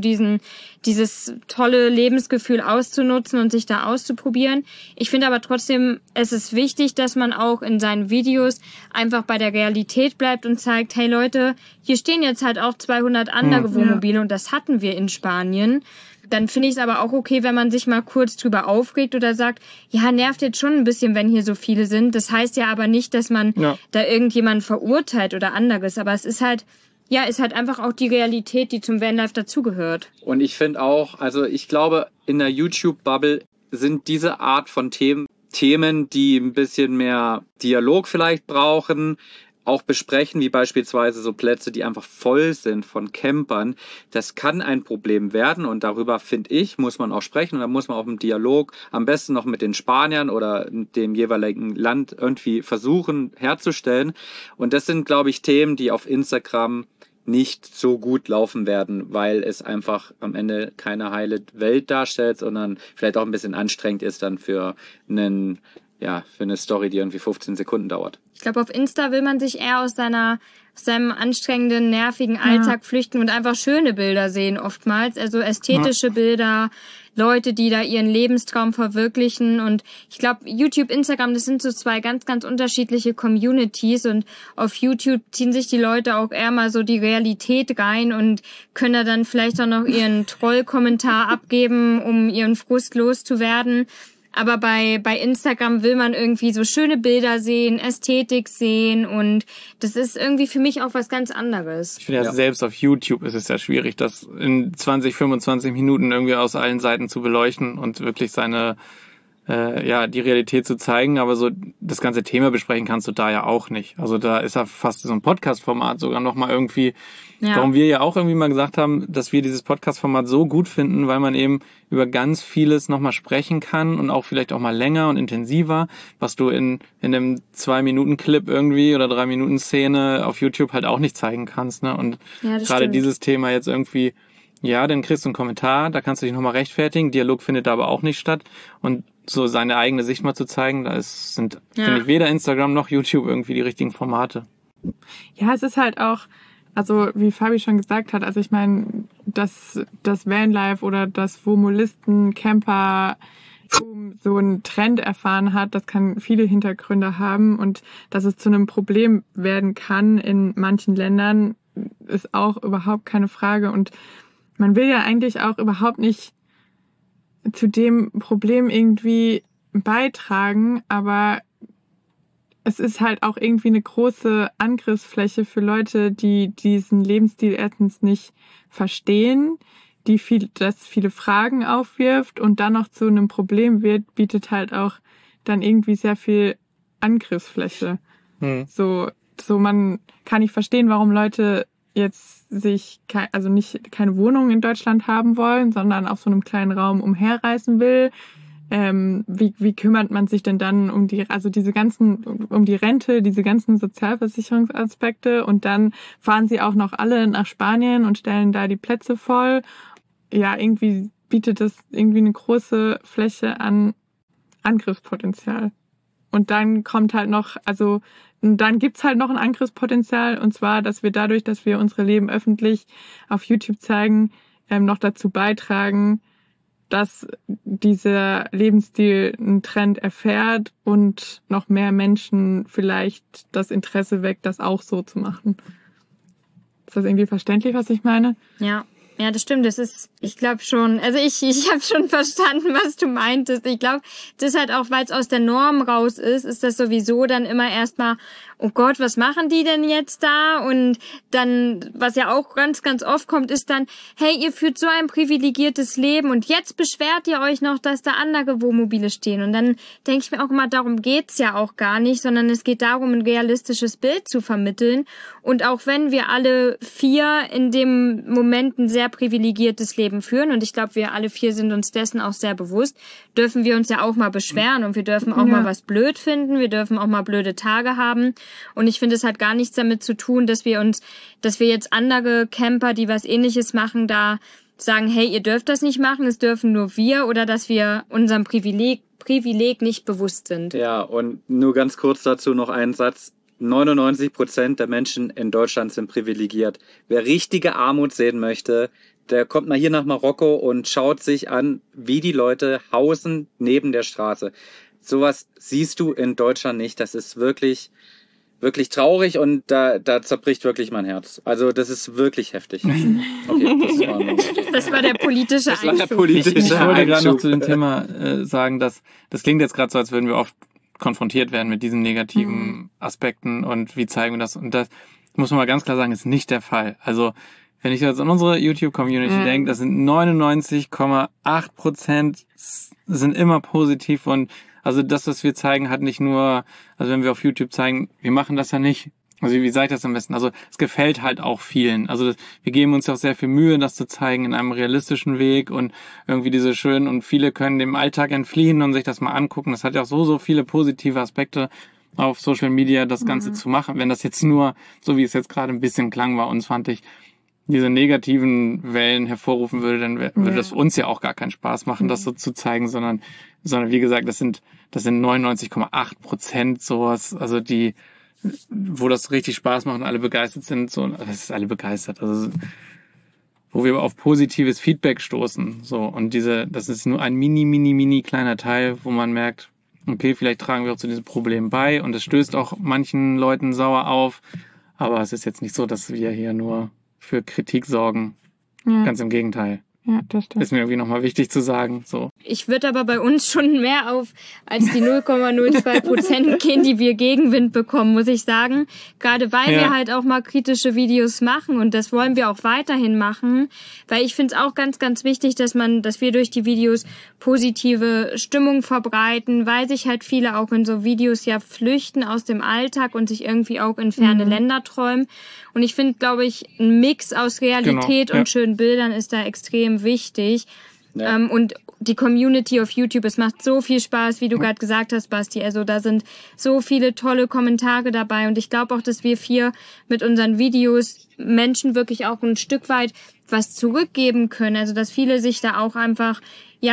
dieses tolle Lebensgefühl auszunutzen und sich da auszuprobieren. Ich finde aber trotzdem, es ist wichtig, dass man auch in seinen Videos einfach bei der Realität bleibt und zeigt, hey Leute, hier stehen jetzt halt auch 200 andere Wohnmobile und das hatten wir in Spanien. Dann finde ich es aber auch okay, wenn man sich mal kurz drüber aufregt oder sagt, ja, nervt jetzt schon ein bisschen, wenn hier so viele sind. Das heißt ja aber nicht, dass man da irgendjemanden verurteilt oder anderes. Aber es ist halt, ist halt einfach auch die Realität, die zum Vanlife dazugehört. Und ich finde auch, also ich glaube, in der YouTube-Bubble sind diese Art von Themen, die ein bisschen mehr Dialog vielleicht brauchen, auch besprechen, wie beispielsweise so Plätze, die einfach voll sind von Campern. Das kann ein Problem werden und darüber, finde ich, muss man auch sprechen und da muss man auch im Dialog am besten noch mit den Spaniern oder dem jeweiligen Land irgendwie versuchen herzustellen. Und das sind, glaube ich, Themen, die auf Instagram nicht so gut laufen werden, weil es einfach am Ende keine heile Welt darstellt, sondern vielleicht auch ein bisschen anstrengend ist dann für eine Story, die irgendwie 15 Sekunden dauert. Ich glaube, auf Insta will man sich eher aus seinem anstrengenden, nervigen Alltag flüchten und einfach schöne Bilder sehen oftmals. Also ästhetische Bilder, Leute, die da ihren Lebenstraum verwirklichen. Und ich glaube, YouTube, Instagram, das sind so zwei ganz, ganz unterschiedliche Communities. Und auf YouTube ziehen sich die Leute auch eher mal so die Realität rein und können da dann vielleicht auch noch ihren Trollkommentar abgeben, um ihren Frust loszuwerden. Aber bei Instagram will man irgendwie so schöne Bilder sehen, Ästhetik sehen und das ist irgendwie für mich auch was ganz anderes. Ich finde selbst auf YouTube ist es ja schwierig, das in 20, 25 Minuten irgendwie aus allen Seiten zu beleuchten und wirklich die Realität zu zeigen, aber so das ganze Thema besprechen kannst du da ja auch nicht. Also da ist ja fast so ein Podcast-Format sogar nochmal irgendwie, warum wir ja auch irgendwie mal gesagt haben, dass wir dieses Podcast-Format so gut finden, weil man eben über ganz vieles nochmal sprechen kann und auch vielleicht auch mal länger und intensiver, was du in einem 2-Minuten-Clip irgendwie oder 3-Minuten-Szene auf YouTube halt auch nicht zeigen kannst, ne? Und gerade dieses Thema jetzt irgendwie, dann kriegst du einen Kommentar, da kannst du dich nochmal rechtfertigen, Dialog findet da aber auch nicht statt und so seine eigene Sicht mal zu zeigen, finde ich, weder Instagram noch YouTube irgendwie die richtigen Formate. Ja, es ist halt auch, also wie Fabi schon gesagt hat, also ich meine, dass das Vanlife oder das Wohnmolisten-Camper so einen Trend erfahren hat, das kann viele Hintergründe haben und dass es zu einem Problem werden kann in manchen Ländern, ist auch überhaupt keine Frage und man will ja eigentlich auch überhaupt nicht zu dem Problem irgendwie beitragen, aber es ist halt auch irgendwie eine große Angriffsfläche für Leute, die diesen Lebensstil erstens nicht verstehen, das viele Fragen aufwirft und dann noch zu einem Problem wird, bietet halt auch dann irgendwie sehr viel Angriffsfläche. So man kann nicht verstehen, warum Leute jetzt keine Wohnung in Deutschland haben wollen, sondern auf so einem kleinen Raum umherreisen will. Wie kümmert man sich denn dann um die Rente, diese ganzen Sozialversicherungsaspekte und dann fahren sie auch noch alle nach Spanien und stellen da die Plätze voll. Ja, irgendwie bietet das irgendwie eine große Fläche an Angriffspotenzial. Und dann kommt halt noch, dann gibt's halt noch ein Angriffspotenzial und zwar, dass wir dadurch, dass wir unsere Leben öffentlich auf YouTube zeigen, noch dazu beitragen, dass dieser Lebensstil einen Trend erfährt und noch mehr Menschen vielleicht das Interesse weckt, das auch so zu machen. Ist das irgendwie verständlich, was ich meine? Ja, Ja, das stimmt. Ich glaube schon. Also ich habe schon verstanden, was du meintest. Ich glaube, das halt auch, weil es aus der Norm raus ist das sowieso dann immer erstmal, oh Gott, was machen die denn jetzt da? Und dann, was ja auch ganz, ganz oft kommt, ist dann, hey, ihr führt so ein privilegiertes Leben und jetzt beschwert ihr euch noch, dass da andere Wohnmobile stehen. Und dann denke ich mir auch immer, darum geht's ja auch gar nicht, sondern es geht darum, ein realistisches Bild zu vermitteln. Und auch wenn wir alle 4 in dem Moment ein sehr privilegiertes Leben führen, und ich glaube, wir alle 4 sind uns dessen auch sehr bewusst, dürfen wir uns ja auch mal beschweren und wir dürfen auch mal was blöd finden, wir dürfen auch mal blöde Tage haben. Und ich finde, es hat gar nichts damit zu tun, dass wir jetzt andere Camper, die was Ähnliches machen, da sagen, hey, ihr dürft das nicht machen, es dürfen nur wir, oder dass wir unserem Privileg nicht bewusst sind. Ja, und nur ganz kurz dazu noch einen Satz. 99% der Menschen in Deutschland sind privilegiert. Wer richtige Armut sehen möchte, der kommt mal hier nach Marokko und schaut sich an, wie die Leute hausen neben der Straße. Sowas siehst du in Deutschland nicht. Das ist wirklich, wirklich traurig und da zerbricht wirklich mein Herz. Also das ist wirklich heftig. Okay, das war der politische Einschub. Ich wollte gerade noch zu dem Thema sagen, dass das klingt jetzt gerade so, als würden wir oft konfrontiert werden mit diesen negativen Aspekten und wie zeigen wir das. Und das muss man mal ganz klar sagen, ist nicht der Fall. Also wenn ich jetzt an unsere YouTube-Community denke, das sind 99,8% sind immer positiv und also das, was wir zeigen, hat nicht nur, also wenn wir auf YouTube zeigen, wir machen das ja nicht. Also wie sage ich das am besten? Also es gefällt halt auch vielen. Also wir geben uns auch sehr viel Mühe, das zu zeigen in einem realistischen Weg und irgendwie diese schönen, und viele können dem Alltag entfliehen und sich das mal angucken. Das hat ja auch so viele positive Aspekte auf Social Media, das Ganze zu machen. Wenn das jetzt nur, so wie es jetzt gerade ein bisschen klang bei uns, fand ich, diese negativen Wellen hervorrufen würde, dann würde das uns ja auch gar keinen Spaß machen, das so zu zeigen, sondern wie gesagt, das sind 99,8% sowas, also wo das richtig Spaß macht und alle begeistert sind, so, das ist alle begeistert, also wo wir auf positives Feedback stoßen, so, und das ist nur ein mini kleiner Teil, wo man merkt, okay, vielleicht tragen wir auch zu diesem Problem bei und es stößt auch manchen Leuten sauer auf, aber es ist jetzt nicht so, dass wir hier nur für Kritik sorgen, ganz im Gegenteil. Ja, das stimmt. Ist mir irgendwie nochmal wichtig zu sagen. So. Ich würde aber bei uns schon mehr auf als die 0,02% gehen, die wir Gegenwind bekommen, muss ich sagen. Gerade weil wir halt auch mal kritische Videos machen und das wollen wir auch weiterhin machen. Weil ich finde es auch ganz, ganz wichtig, dass wir durch die Videos positive Stimmung verbreiten, weil sich halt viele auch in so Videos ja flüchten aus dem Alltag und sich irgendwie auch in ferne Länder träumen. Und ich finde, glaube ich, ein Mix aus Realität und schönen Bildern ist da extrem wichtig. Ja. Und die Community auf YouTube, es macht so viel Spaß, wie du gerade gesagt hast, Basti. Also da sind so viele tolle Kommentare dabei. Und ich glaube auch, dass wir 4 mit unseren Videos Menschen wirklich auch ein Stück weit was zurückgeben können. Also dass viele sich da auch einfach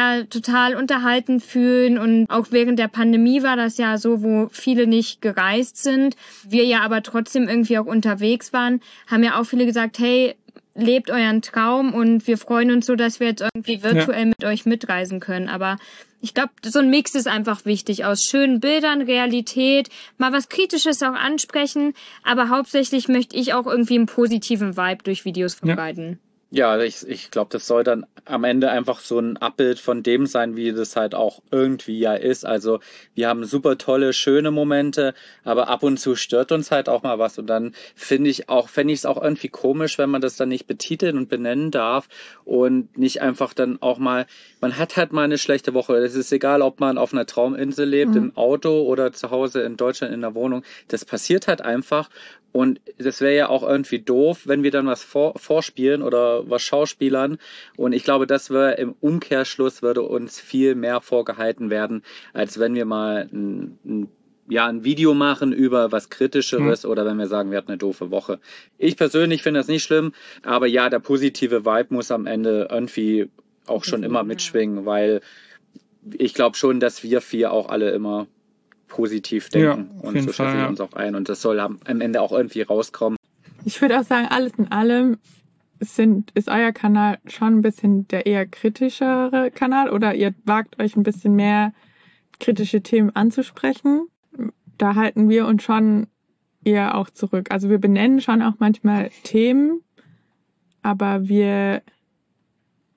total unterhalten fühlen, und auch während der Pandemie war das ja so, wo viele nicht gereist sind, wir ja aber trotzdem irgendwie auch unterwegs waren, haben ja auch viele gesagt, hey, lebt euren Traum, und wir freuen uns so, dass wir jetzt irgendwie virtuell mit euch mitreisen können. Aber ich glaube, so ein Mix ist einfach wichtig aus schönen Bildern, Realität, mal was Kritisches auch ansprechen, aber hauptsächlich möchte ich auch irgendwie einen positiven Vibe durch Videos verbreiten. Ja, ich glaube, das soll dann am Ende einfach so ein Abbild von dem sein, wie das halt auch irgendwie ja ist. Also wir haben super tolle, schöne Momente, aber ab und zu stört uns halt auch mal was. Und dann fände ich es auch irgendwie komisch, wenn man das dann nicht betiteln und benennen darf und nicht einfach dann auch mal, man hat halt mal eine schlechte Woche. Es ist egal, ob man auf einer Trauminsel lebt, im Auto oder zu Hause in Deutschland in der Wohnung. Das passiert halt einfach. Und das wäre ja auch irgendwie doof, wenn wir dann was vorspielen oder was schauspielern. Und ich glaube, das wäre im Umkehrschluss, würde uns viel mehr vorgehalten werden, als wenn wir mal ein Video machen über was Kritischeres oder wenn wir sagen, wir hatten eine doofe Woche. Ich persönlich finde das nicht schlimm, aber ja, der positive Vibe muss am Ende irgendwie auch schon immer mitschwingen, weil ich glaube schon, dass wir 4 auch alle immer positiv denken und so schätzen wir uns auch ein und das soll am Ende auch irgendwie rauskommen. Ich würde auch sagen, alles in allem ist euer Kanal schon ein bisschen der eher kritischere Kanal, oder ihr wagt euch ein bisschen mehr kritische Themen anzusprechen. Da halten wir uns schon eher auch zurück. Also wir benennen schon auch manchmal Themen, aber wir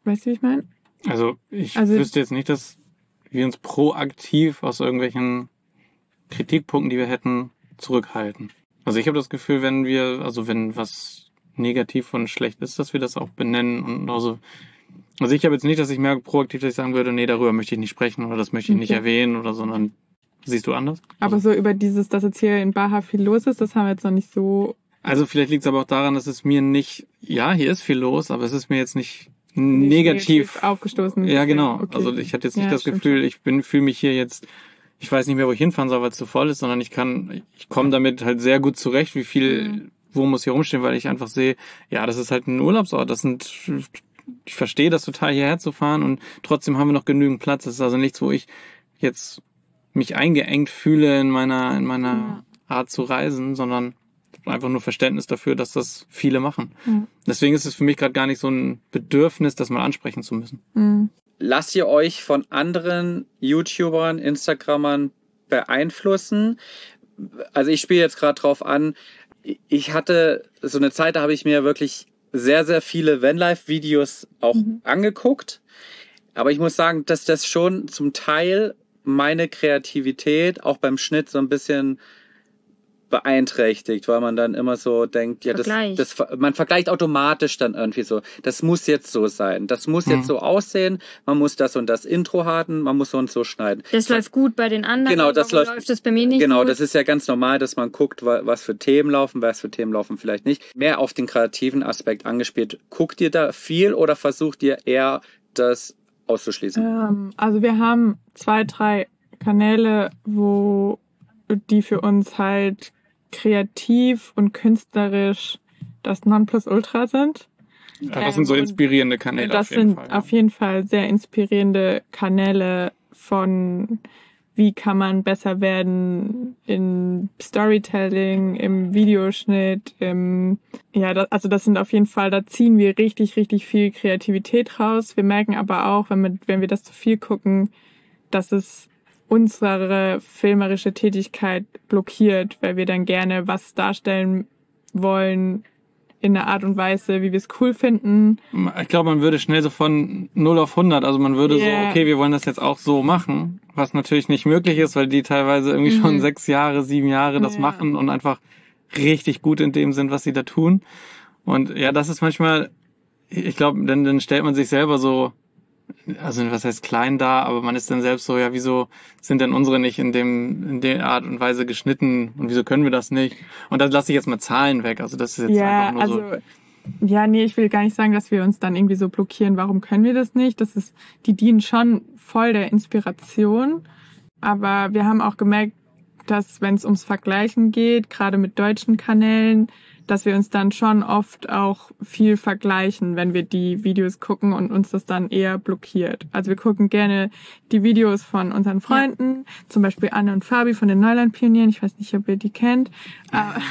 Weißt du, wie ich meine? Also ich wüsste jetzt nicht, dass wir uns proaktiv aus irgendwelchen Kritikpunkten, die wir hätten, zurückhalten. Also ich habe das Gefühl, wenn was negativ und schlecht ist, dass wir das auch benennen und also ich habe jetzt nicht, dass ich merke proaktiv, dass ich sagen würde, nee, darüber möchte ich nicht sprechen oder das möchte ich nicht erwähnen oder sondern siehst du anders? Aber so über dass jetzt hier in Baha viel los ist, das haben wir jetzt noch nicht so. Also vielleicht liegt es aber auch daran, dass es mir nicht, ja, hier ist viel los, aber es ist mir jetzt nicht negativ aufgestoßen. Ja, genau. Okay. Also ich hatte jetzt nicht das Gefühl, fühle mich hier jetzt, ich weiß nicht mehr, wo ich hinfahren soll, weil es zu voll ist, sondern ich komme damit halt sehr gut zurecht, wo muss hier rumstehen, weil ich einfach sehe, ja, das ist halt ein Urlaubsort, ich verstehe das total, hierher zu fahren und trotzdem haben wir noch genügend Platz. Das ist also nichts, wo ich jetzt mich eingeengt fühle in meiner Art zu reisen, sondern einfach nur Verständnis dafür, dass das viele machen. Mhm. Deswegen ist es für mich gerade gar nicht so ein Bedürfnis, das mal ansprechen zu müssen. Mhm. Lasst ihr euch von anderen YouTubern, Instagrammern beeinflussen? Also ich spiele jetzt gerade drauf an, ich hatte so eine Zeit, da habe ich mir wirklich sehr, sehr viele Vanlife-Videos auch angeguckt. Aber ich muss sagen, dass das schon zum Teil meine Kreativität auch beim Schnitt so ein bisschen beeinträchtigt, weil man dann immer so denkt, ja, man vergleicht automatisch dann irgendwie so, das muss jetzt so sein, das muss jetzt so aussehen, man muss das und das Intro haben, man muss so und so schneiden. Das läuft gut bei den anderen, genau, das läuft das bei mir nicht Genau, gut. Das ist ja ganz normal, dass man guckt, was für Themen laufen vielleicht nicht. Mehr auf den kreativen Aspekt angespielt. Guckt ihr da viel oder versucht ihr eher das auszuschließen? Also wir haben 2, 3 Kanäle, die für uns halt kreativ und künstlerisch das Nonplusultra sind. Ja, das sind so inspirierende Kanäle. Das sind auf jeden Fall sehr inspirierende Kanäle von wie kann man besser werden in Storytelling, im Videoschnitt, das sind auf jeden Fall, da ziehen wir richtig, richtig viel Kreativität raus. Wir merken aber auch, wenn wir das zu viel gucken, dass es unsere filmerische Tätigkeit blockiert, weil wir dann gerne was darstellen wollen in einer Art und Weise, wie wir es cool finden. Ich glaube, man würde schnell so von 0 auf 100, also man würde okay, wir wollen das jetzt auch so machen, was natürlich nicht möglich ist, weil die teilweise irgendwie schon 6 Jahre, 7 Jahre das machen und einfach richtig gut in dem sind, was sie da tun. Und ja, das ist manchmal, ich glaube, dann stellt man sich selber so, also was heißt klein da, aber man ist dann selbst so, ja, wieso sind denn unsere nicht in der Art und Weise geschnitten und wieso können wir das nicht? Und da lasse ich jetzt mal Zahlen weg, also das ist jetzt einfach nur so. Ja, nee, ich will gar nicht sagen, dass wir uns dann irgendwie so blockieren, warum können wir das nicht? Die dienen schon voll der Inspiration, aber wir haben auch gemerkt, dass wenn es ums Vergleichen geht, gerade mit deutschen Kanälen, dass wir uns dann schon oft auch viel vergleichen, wenn wir die Videos gucken und uns das dann eher blockiert. Also wir gucken gerne die Videos von unseren Freunden, zum Beispiel Anne und Fabi von den Neuland-Pionieren. Ich weiß nicht, ob ihr die kennt. Habe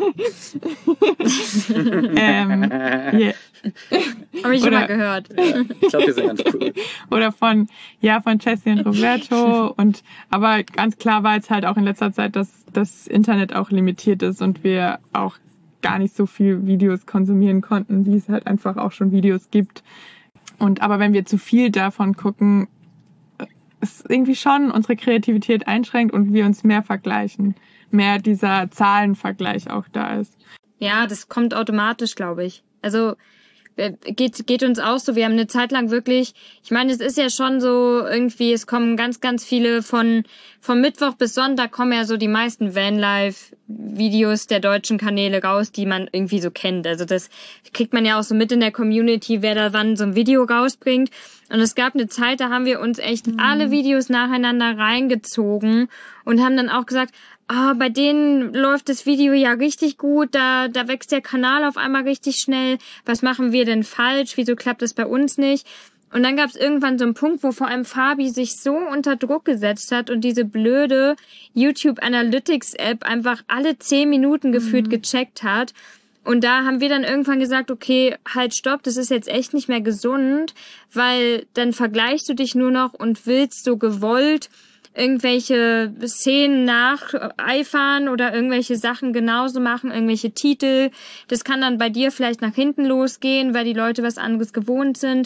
ich schon mal gehört. Ich glaube, die sind ganz cool. Oder von Jessie und Roberto. Aber ganz klar war jetzt halt auch in letzter Zeit, dass das Internet auch limitiert ist und wir auch gar nicht so viel Videos konsumieren konnten, wie es halt einfach auch schon Videos gibt. Aber wenn wir zu viel davon gucken, ist irgendwie schon unsere Kreativität einschränkt und wir uns mehr vergleichen. Mehr dieser Zahlenvergleich auch da ist. Ja, das kommt automatisch, glaube ich. Also geht uns auch so. Wir haben eine Zeit lang wirklich, ich meine, es ist ja schon so irgendwie, es kommen ganz, ganz viele von Mittwoch bis Sonntag kommen ja so die meisten Vanlife-Videos der deutschen Kanäle raus, die man irgendwie so kennt. Also das kriegt man ja auch so mit in der Community, wer da wann so ein Video rausbringt. Und es gab eine Zeit, da haben wir uns echt alle Videos nacheinander reingezogen und haben dann auch gesagt, bei denen läuft das Video ja richtig gut, da wächst der Kanal auf einmal richtig schnell. Was machen wir denn falsch? Wieso klappt das bei uns nicht? Und dann gab es irgendwann so einen Punkt, wo vor allem Fabi sich so unter Druck gesetzt hat und diese blöde YouTube Analytics App einfach alle 10 Minuten gefühlt gecheckt hat. Und da haben wir dann irgendwann gesagt, okay, halt stopp, das ist jetzt echt nicht mehr gesund, weil dann vergleichst du dich nur noch und willst so gewollt irgendwelche Szenen nacheifern oder irgendwelche Sachen genauso machen, irgendwelche Titel. Das kann dann bei dir vielleicht nach hinten losgehen, weil die Leute was anderes gewohnt sind.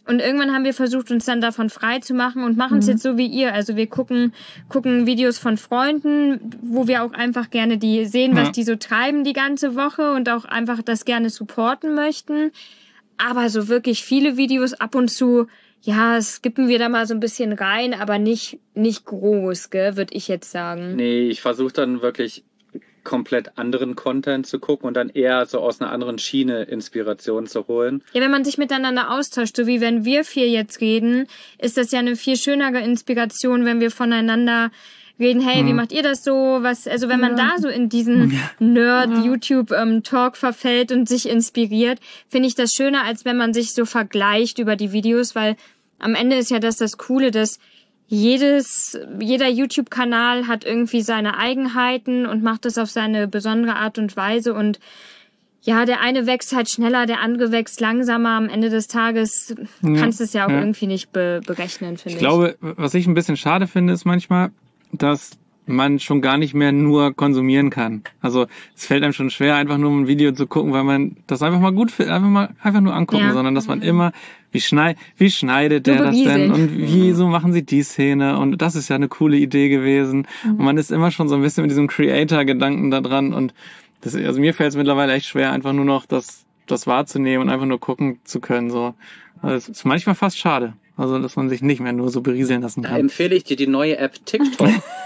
Und irgendwann haben wir versucht, uns dann davon frei zu machen und machen es jetzt so wie ihr. Also wir gucken Videos von Freunden, wo wir auch einfach gerne die sehen, was die so treiben die ganze Woche und auch einfach das gerne supporten möchten. Aber so wirklich viele Videos ab und zu, ja, skippen wir da mal so ein bisschen rein, aber nicht groß, gell, würde ich jetzt sagen. Nee, ich versuche dann wirklich komplett anderen Content zu gucken und dann eher so aus einer anderen Schiene Inspiration zu holen. Ja, wenn man sich miteinander austauscht, so wie wenn wir 4 jetzt reden, ist das ja eine viel schönere Inspiration, wenn wir voneinander reden, hey, wie macht ihr das so? Also wenn man da so in diesen Nerd-YouTube-Talk verfällt und sich inspiriert, finde ich das schöner, als wenn man sich so vergleicht über die Videos, weil am Ende ist ja das Coole, dass jeder YouTube-Kanal hat irgendwie seine Eigenheiten und macht das auf seine besondere Art und Weise und ja, der eine wächst halt schneller, der andere wächst langsamer. Am Ende des Tages kannst du es ja auch irgendwie nicht berechnen, finde ich. Ich glaube, was ich ein bisschen schade finde, ist manchmal, dass man schon gar nicht mehr nur konsumieren kann. Also es fällt einem schon schwer, einfach nur ein Video zu gucken, weil man das einfach mal gut findet, einfach nur angucken, sondern dass man immer, wie schneidet der das denn und wieso machen sie die Szene und das ist ja eine coole Idee gewesen. Und man ist immer schon so ein bisschen mit diesem Creator-Gedanken da dran und also mir fällt es mittlerweile echt schwer, einfach nur noch das wahrzunehmen und einfach nur gucken zu können. So. Also es ist manchmal fast schade, also dass man sich nicht mehr nur so berieseln lassen kann. Da empfehle ich dir die neue App TikTok.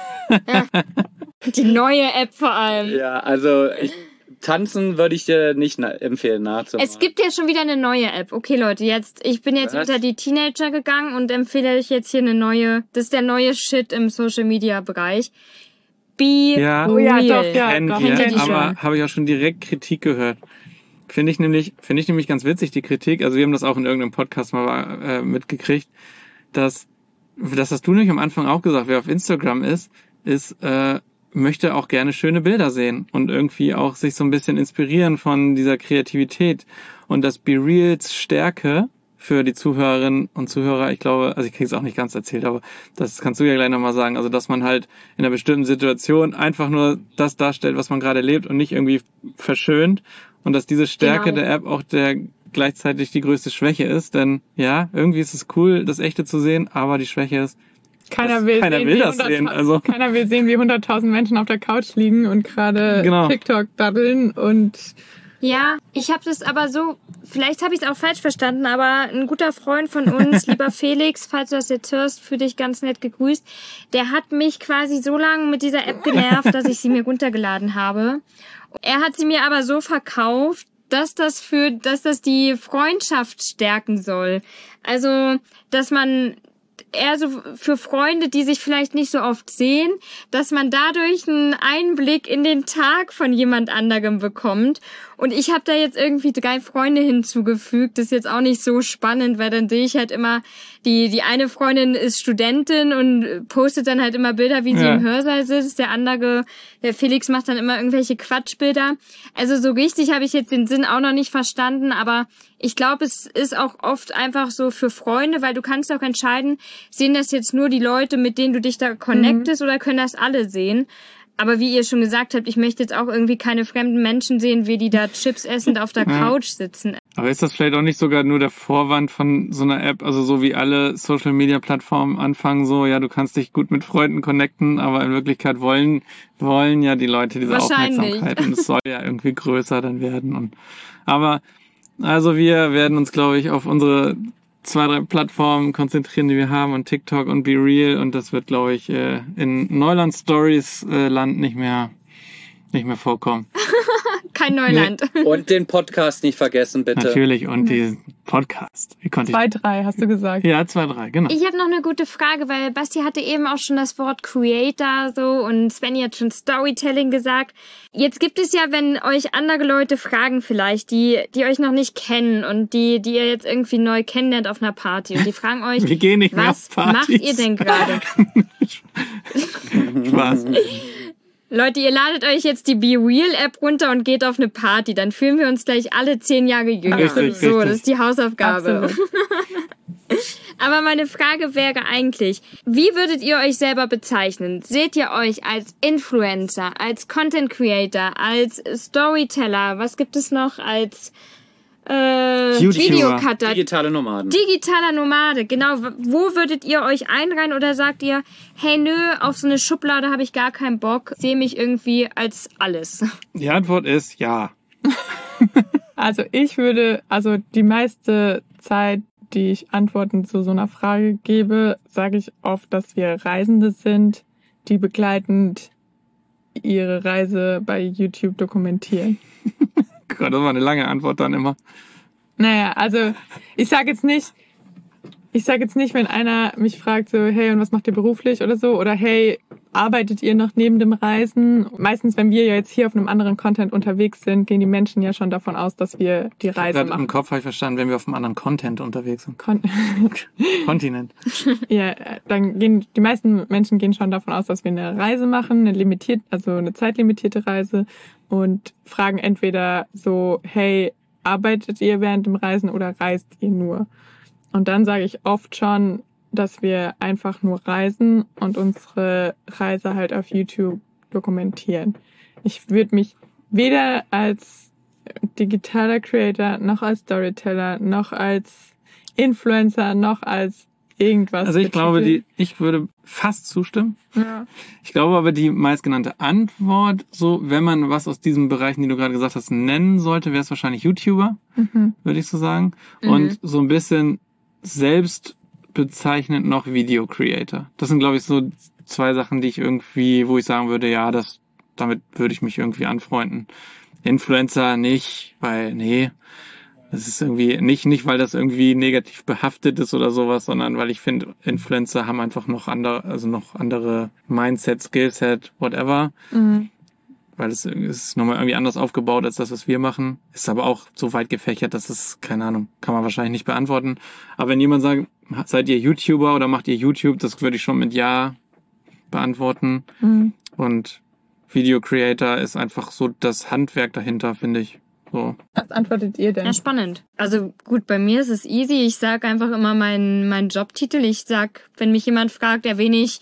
Die neue App vor allem. Ja, also tanzen würde ich dir nicht empfehlen nachzumachen. Es gibt ja schon wieder eine neue App. Okay, Leute, ich bin jetzt unter die Teenager gegangen und empfehle euch jetzt hier eine neue, das ist der neue Shit im Social-Media-Bereich. Be Real. Aber habe ich auch schon direkt Kritik gehört. Finde ich nämlich ganz witzig, die Kritik. Also wir haben das auch in irgendeinem Podcast mal mitgekriegt, dass das hast du nicht am Anfang auch gesagt, wer auf Instagram ist, möchte auch gerne schöne Bilder sehen und irgendwie auch sich so ein bisschen inspirieren von dieser Kreativität. Und das Be Reals Stärke für die Zuhörerinnen und Zuhörer, ich glaube, also ich kriege es auch nicht ganz erzählt, aber das kannst du ja gleich nochmal sagen, also dass man halt in einer bestimmten Situation einfach nur das darstellt, was man gerade lebt und nicht irgendwie verschönt und dass diese Stärke der App auch gleichzeitig die größte Schwäche ist, denn ja, irgendwie ist es cool, das Echte zu sehen, aber die Schwäche ist, keiner will das sehen. Also keiner will sehen, wie 100.000 Menschen auf der Couch liegen und gerade TikTok daddeln und ja, ich habe das aber so, vielleicht habe ich es auch falsch verstanden, aber ein guter Freund von uns, lieber Felix, falls du das jetzt hörst, für dich ganz nett gegrüßt, der hat mich quasi so lange mit dieser App genervt, dass ich sie mir runtergeladen habe. Er hat sie mir aber so verkauft, dass das die Freundschaft stärken soll. Also, dass man eher so für Freunde, die sich vielleicht nicht so oft sehen, dass man dadurch einen Einblick in den Tag von jemand anderem bekommt. Und ich habe da jetzt irgendwie 3 Freunde hinzugefügt. Das ist jetzt auch nicht so spannend, weil dann sehe ich halt immer, die eine Freundin ist Studentin und postet dann halt immer Bilder, wie sie im Hörsaal sitzt. Der Felix macht dann immer irgendwelche Quatschbilder. Also so richtig habe ich jetzt den Sinn auch noch nicht verstanden, aber ich glaube, es ist auch oft einfach so für Freunde, weil du kannst auch entscheiden, sehen das jetzt nur die Leute, mit denen du dich da connectest oder können das alle sehen? Aber wie ihr schon gesagt habt, ich möchte jetzt auch irgendwie keine fremden Menschen sehen, wie die da Chips essend auf der Couch sitzen. Aber ist das vielleicht auch nicht sogar nur der Vorwand von so einer App, also so wie alle Social-Media-Plattformen anfangen, so, ja, du kannst dich gut mit Freunden connecten, aber in Wirklichkeit wollen ja die Leute diese Aufmerksamkeit und es soll ja irgendwie größer dann werden. Aber also wir werden uns, glaube ich, auf unsere 2, 3 Plattformen konzentrieren, die wir haben und TikTok und Be Real und das wird, glaube ich, in Neuland Stories Land nicht mehr vorkommen. Kein Neuland. Nee. Und den Podcast nicht vergessen, bitte. Natürlich, und den Podcast. 2, 3, hast du gesagt. Ja, 2, 3, genau. Ich habe noch eine gute Frage, weil Basti hatte eben auch schon das Wort Creator so und Svenny hat schon Storytelling gesagt. Jetzt gibt es ja, wenn euch andere Leute fragen vielleicht, die euch noch nicht kennen und die ihr jetzt irgendwie neu kennenlernt auf einer Party und die fragen euch, wir gehen nicht mehr was auf Partys. Macht ihr denn gerade? Spaß. Leute, ihr ladet euch jetzt die Be Real App runter und geht auf eine Party. Dann fühlen wir uns gleich alle 10 Jahre jünger. Richtig. Das ist die Hausaufgabe. Absolut. Aber meine Frage wäre eigentlich, wie würdet ihr euch selber bezeichnen? Seht ihr euch als Influencer, als Content Creator, als Storyteller? Was gibt es noch als Videocutter. Digitale Nomaden. Digitaler Nomade, genau. Wo würdet ihr euch einreihen oder sagt ihr, hey nö, auf so eine Schublade habe ich gar keinen Bock, sehe mich irgendwie als alles? Die Antwort ist ja. Also die meiste Zeit, die ich Antworten zu so einer Frage gebe, sage ich oft, dass wir Reisende sind, die begleitend ihre Reise bei YouTube dokumentieren. Das war eine lange Antwort dann immer. Naja, also ich sage jetzt nicht, wenn einer mich fragt so, hey, und was macht ihr beruflich oder so, oder hey, arbeitet ihr noch neben dem Reisen? Meistens, wenn wir ja jetzt hier auf einem anderen Content unterwegs sind, gehen die Menschen ja schon davon aus, dass wir die Reise machen. Im Kopf habe ich verstanden, wenn wir auf einem anderen Content unterwegs sind. Kontinent. Ja, dann gehen die meisten Menschen gehen schon davon aus, dass wir eine Reise machen, eine zeitlimitierte Reise, und fragen entweder so, hey, arbeitet ihr während dem Reisen oder reist ihr nur? Und dann sage ich oft schon, dass wir einfach nur reisen und unsere Reise halt auf YouTube dokumentieren. Ich würde mich weder als digitaler Creator, noch als Storyteller, noch als Influencer, noch als irgendwas. Also ich würde fast zustimmen. Ja. Ich glaube aber, die meistgenannte Antwort, so, wenn man was aus diesen Bereichen, die du gerade gesagt hast, nennen sollte, wäre es wahrscheinlich YouTuber, würde ich so sagen. Und so ein bisschen selbst bezeichnend noch Video Creator. Das sind, glaube ich, so zwei Sachen, die ich irgendwie, wo ich sagen würde, ja, damit würde ich mich irgendwie anfreunden. Influencer nicht, weil, das ist irgendwie nicht, weil das irgendwie negativ behaftet ist oder sowas, sondern weil ich finde, Influencer haben einfach noch andere Mindset, Skillset, whatever. Weil es ist nochmal irgendwie anders aufgebaut als das, was wir machen. Ist aber auch so weit gefächert, dass es, keine Ahnung, kann man wahrscheinlich nicht beantworten. Aber wenn jemand sagt, seid ihr YouTuber oder macht ihr YouTube, das würde ich schon mit Ja beantworten. Und Video Creator ist einfach so das Handwerk dahinter, finde ich. So. Was antwortet ihr denn? Ja, spannend. Also gut, bei mir ist es easy. Ich sage einfach immer meinen Jobtitel. Ich sag, wenn mich jemand fragt, erwähne ich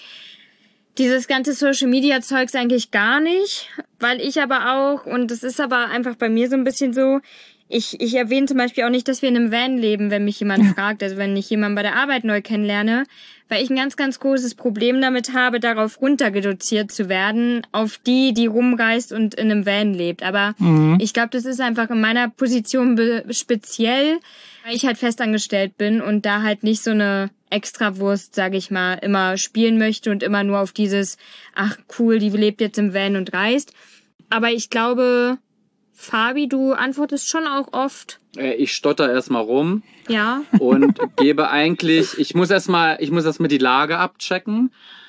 dieses ganze Social-Media-Zeugs eigentlich gar nicht, weil ich aber auch, und das ist aber einfach bei mir so ein bisschen so, ich erwähne zum Beispiel auch nicht, dass wir in einem Van leben, wenn mich jemand fragt, also wenn ich jemanden bei der Arbeit neu kennenlerne, weil ich ein ganz, ganz großes Problem damit habe, darauf runterreduziert zu werden, auf die rumreist und in einem Van lebt. Aber ich glaube, das ist einfach in meiner Position speziell, weil ich halt festangestellt bin und da halt nicht so eine Extrawurst, sage ich mal, immer spielen möchte und immer nur auf dieses, ach cool, die lebt jetzt im Van und reist. Aber ich glaube, Fabi, du antwortest schon auch oft. Ich stotter erstmal rum. Ja. Und gebe eigentlich, ich muss erstmal die Lage abchecken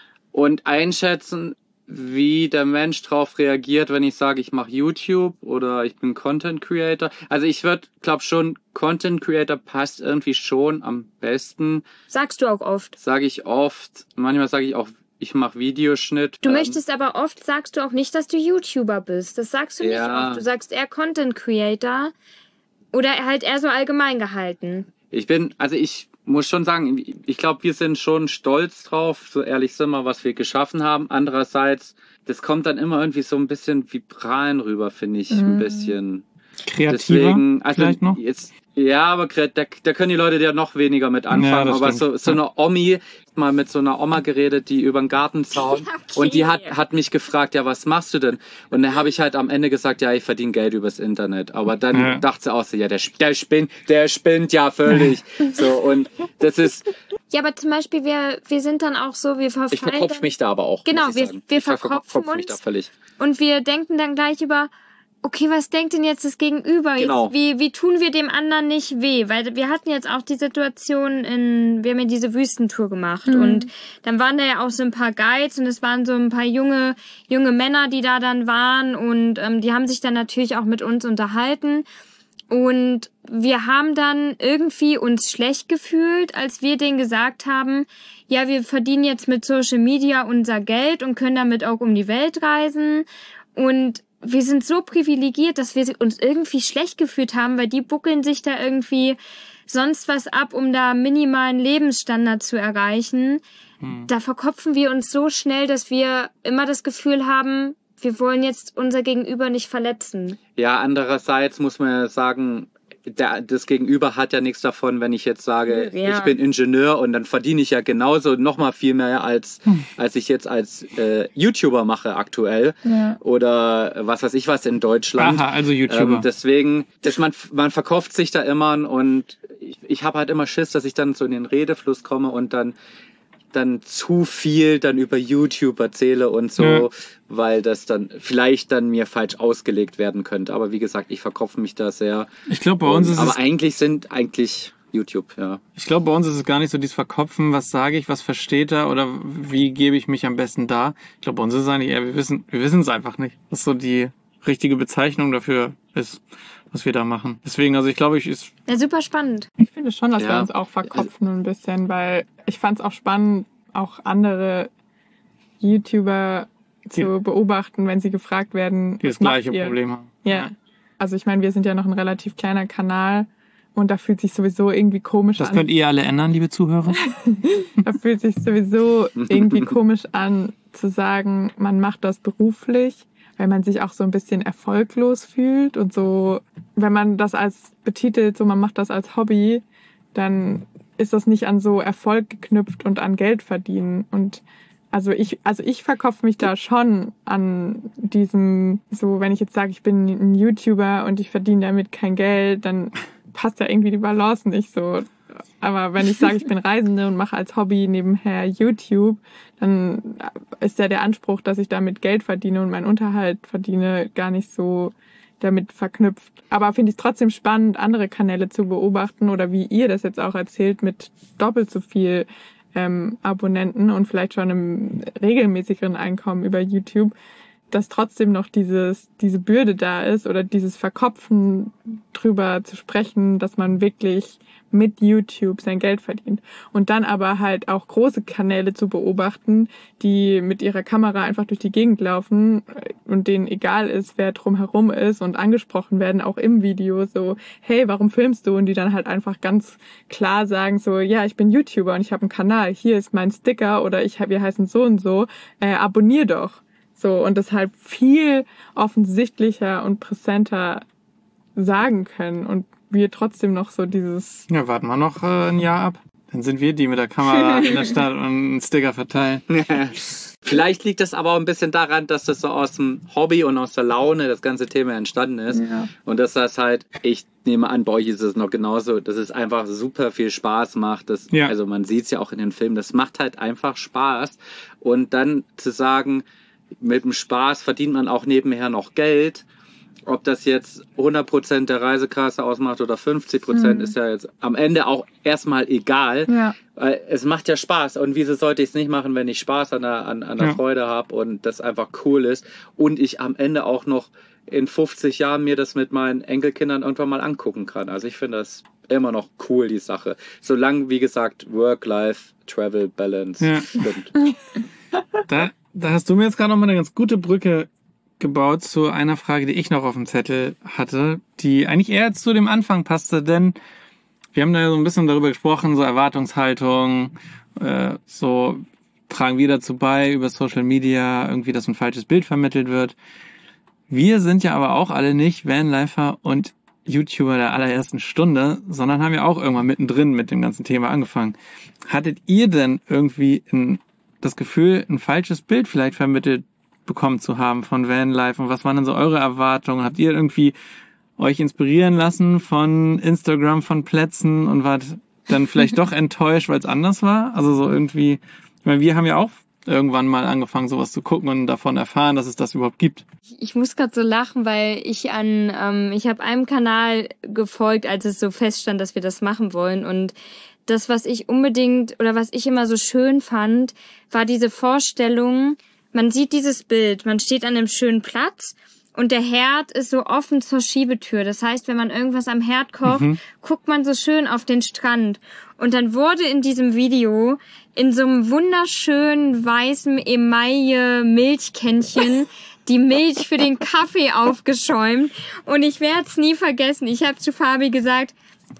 und einschätzen, wie der Mensch drauf reagiert, wenn ich sage, ich mache YouTube oder ich bin Content Creator. Also ich glaube schon, Content Creator passt irgendwie schon am besten. Sagst du auch oft? Sage ich oft. Manchmal sage ich auch, ich mache Videoschnitt. Du möchtest aber oft, sagst du auch nicht, dass du YouTuber bist. Das sagst du nicht oft. Du sagst eher Content Creator oder halt eher so allgemein gehalten. Ich muss schon sagen, ich glaube, wir sind schon stolz drauf, so ehrlich sind wir, was wir geschaffen haben. Andererseits, das kommt dann immer irgendwie so ein bisschen vibralen rüber, finde ich, ein bisschen. Kreativer deswegen, vielleicht noch? Ja, aber da können die Leute ja noch weniger mit anfangen. Ja, aber so eine Omi, mal mit so einer Oma geredet, die über den Gartenzaun und die hat mich gefragt, ja, was machst du denn? Und dann habe ich halt am Ende gesagt, ja, ich verdiene Geld übers Internet. Aber dann dachte sie auch so, ja, der spinnt ja völlig. So, und das ist... Ja, aber zum Beispiel, wir sind dann auch so, wir verfallen... Ich verkopf mich da aber auch. Genau, wir verkopfen uns. Mich da völlig. Und wir denken dann gleich über... Okay, was denkt denn jetzt das Gegenüber? Genau. Wie tun wir dem anderen nicht weh? Weil wir hatten jetzt auch die Situation wir haben ja diese Wüstentour gemacht und dann waren da ja auch so ein paar Guides und es waren so ein paar junge Männer, die da dann waren und die haben sich dann natürlich auch mit uns unterhalten und wir haben dann irgendwie uns schlecht gefühlt, als wir denen gesagt haben, ja, wir verdienen jetzt mit Social Media unser Geld und können damit auch um die Welt reisen und wir sind so privilegiert, dass wir uns irgendwie schlecht gefühlt haben, weil die buckeln sich da irgendwie sonst was ab, um da minimalen Lebensstandard zu erreichen. Da verkopfen wir uns so schnell, dass wir immer das Gefühl haben, wir wollen jetzt unser Gegenüber nicht verletzen. Ja, andererseits muss man ja sagen, das Gegenüber hat ja nichts davon, wenn ich jetzt sage, Ja. ich bin Ingenieur und dann verdiene ich ja genauso noch mal viel mehr als ich jetzt als YouTuber mache aktuell. Ja. Oder was weiß ich was in Deutschland. Aha, also YouTuber. Deswegen, man verkauft sich da immer und ich habe halt immer Schiss, dass ich dann so in den Redefluss komme und dann zu viel dann über YouTube erzähle und so, Ja. weil das dann vielleicht dann mir falsch ausgelegt werden könnte. Aber wie gesagt, ich verkopfe mich da sehr. Ich glaube, bei uns ist aber es eigentlich YouTube, ja. Ich glaube, bei uns ist es gar nicht so dieses Verkopfen, was sage ich, was versteht er oder wie gebe ich mich am besten dar. Ich glaube, bei uns ist es eigentlich eher, wir wissen es einfach nicht, was so die richtige Bezeichnung dafür ist, was wir da machen. Deswegen, also ich glaube, ist Ja, super spannend. Ich finde schon, dass wir Ja. uns auch verkopfen ein bisschen, weil ich fand es auch spannend, auch andere YouTuber zu beobachten, wenn sie gefragt werden, die das was macht gleiche ihr? Problem haben. Ja. Also ich meine, wir sind ja noch ein relativ kleiner Kanal und da fühlt sich sowieso irgendwie komisch Das an. könnt ihr alle ändern, liebe Zuhörer. Da fühlt sich sowieso irgendwie komisch an zu sagen, man macht das beruflich, weil man sich auch so ein bisschen erfolglos fühlt und so, wenn man das als betitelt, so man macht das als Hobby, dann ist das nicht an so Erfolg geknüpft und an Geld verdienen. Und also ich verkopfe mich da schon an diesem, so wenn ich jetzt sage, ich bin ein YouTuber und ich verdiene damit kein Geld, dann passt ja irgendwie die Balance nicht so. Aber wenn ich sage, ich bin Reisende und mache als Hobby nebenher YouTube, dann ist ja der Anspruch, dass ich damit Geld verdiene und meinen Unterhalt verdiene, gar nicht so damit verknüpft. Aber finde ich es trotzdem spannend, andere Kanäle zu beobachten oder wie ihr das jetzt auch erzählt, mit doppelt so viel Abonnenten und vielleicht schon einem regelmäßigeren Einkommen über YouTube, dass trotzdem noch diese Bürde da ist oder dieses Verkopfen drüber zu sprechen, dass man wirklich mit YouTube sein Geld verdient. Und dann aber halt auch große Kanäle zu beobachten, die mit ihrer Kamera einfach durch die Gegend laufen und denen egal ist, wer drumherum ist und angesprochen werden, auch im Video so, hey, warum filmst du? Und die dann halt einfach ganz klar sagen so, ja, ich bin YouTuber und ich habe einen Kanal, hier ist mein Sticker oder wir heißen so und so, abonnier doch. So, und das halt viel offensichtlicher und präsenter sagen können und wir trotzdem noch so dieses... Ja, warten wir noch ein Jahr ab. Dann sind wir die mit der Kamera in der Stadt und einen Sticker verteilen. Vielleicht liegt das aber auch ein bisschen daran, dass das so aus dem Hobby und aus der Laune das ganze Thema entstanden ist. Ja. Und dass das halt, ich nehme an, bei euch ist es noch genauso, dass es einfach super viel Spaß macht. Ja. Also man sieht es ja auch in den Filmen, das macht halt einfach Spaß. Und dann zu sagen, mit dem Spaß verdient man auch nebenher noch Geld. Ob das jetzt 100% der Reisekasse ausmacht oder 50%, ist ja jetzt am Ende auch erstmal egal. Ja. Weil es macht ja Spaß. Und wieso sollte ich es nicht machen, wenn ich Spaß an der Freude habe und das einfach cool ist und ich am Ende auch noch in 50 Jahren mir das mit meinen Enkelkindern irgendwann mal angucken kann. Also ich finde das immer noch cool, die Sache. Solange, wie gesagt, Work-Life-Travel-Balance Ja. stimmt. Da hast du mir jetzt gerade noch mal eine ganz gute Brücke gebaut zu einer Frage, die ich noch auf dem Zettel hatte, die eigentlich eher zu dem Anfang passte, denn wir haben da ja so ein bisschen darüber gesprochen, so Erwartungshaltung, so tragen wir dazu bei, über Social Media irgendwie, dass ein falsches Bild vermittelt wird. Wir sind ja aber auch alle nicht Vanlifer und YouTuber der allerersten Stunde, sondern haben ja auch irgendwann mittendrin mit dem ganzen Thema angefangen. Hattet ihr denn irgendwie das Gefühl, ein falsches Bild vielleicht vermittelt bekommen zu haben von Vanlife und was waren denn so eure Erwartungen? Habt ihr irgendwie euch inspirieren lassen von Instagram, von Plätzen und wart dann vielleicht doch enttäuscht, weil es anders war? Also so irgendwie, ich meine, wir haben ja auch irgendwann mal angefangen, sowas zu gucken und davon erfahren, dass es das überhaupt gibt. Ich muss gerade so lachen, weil ich habe einem Kanal gefolgt, als es so feststand, dass wir das machen wollen. Und das, was ich unbedingt oder was ich immer so schön fand, war diese Vorstellung, man sieht dieses Bild, man steht an einem schönen Platz und der Herd ist so offen zur Schiebetür. Das heißt, wenn man irgendwas am Herd kocht, guckt man so schön auf den Strand. Und dann wurde in diesem Video in so einem wunderschönen weißen Emaille-Milchkännchen die Milch für den Kaffee aufgeschäumt. Und ich werde es nie vergessen. Ich habe zu Fabi gesagt,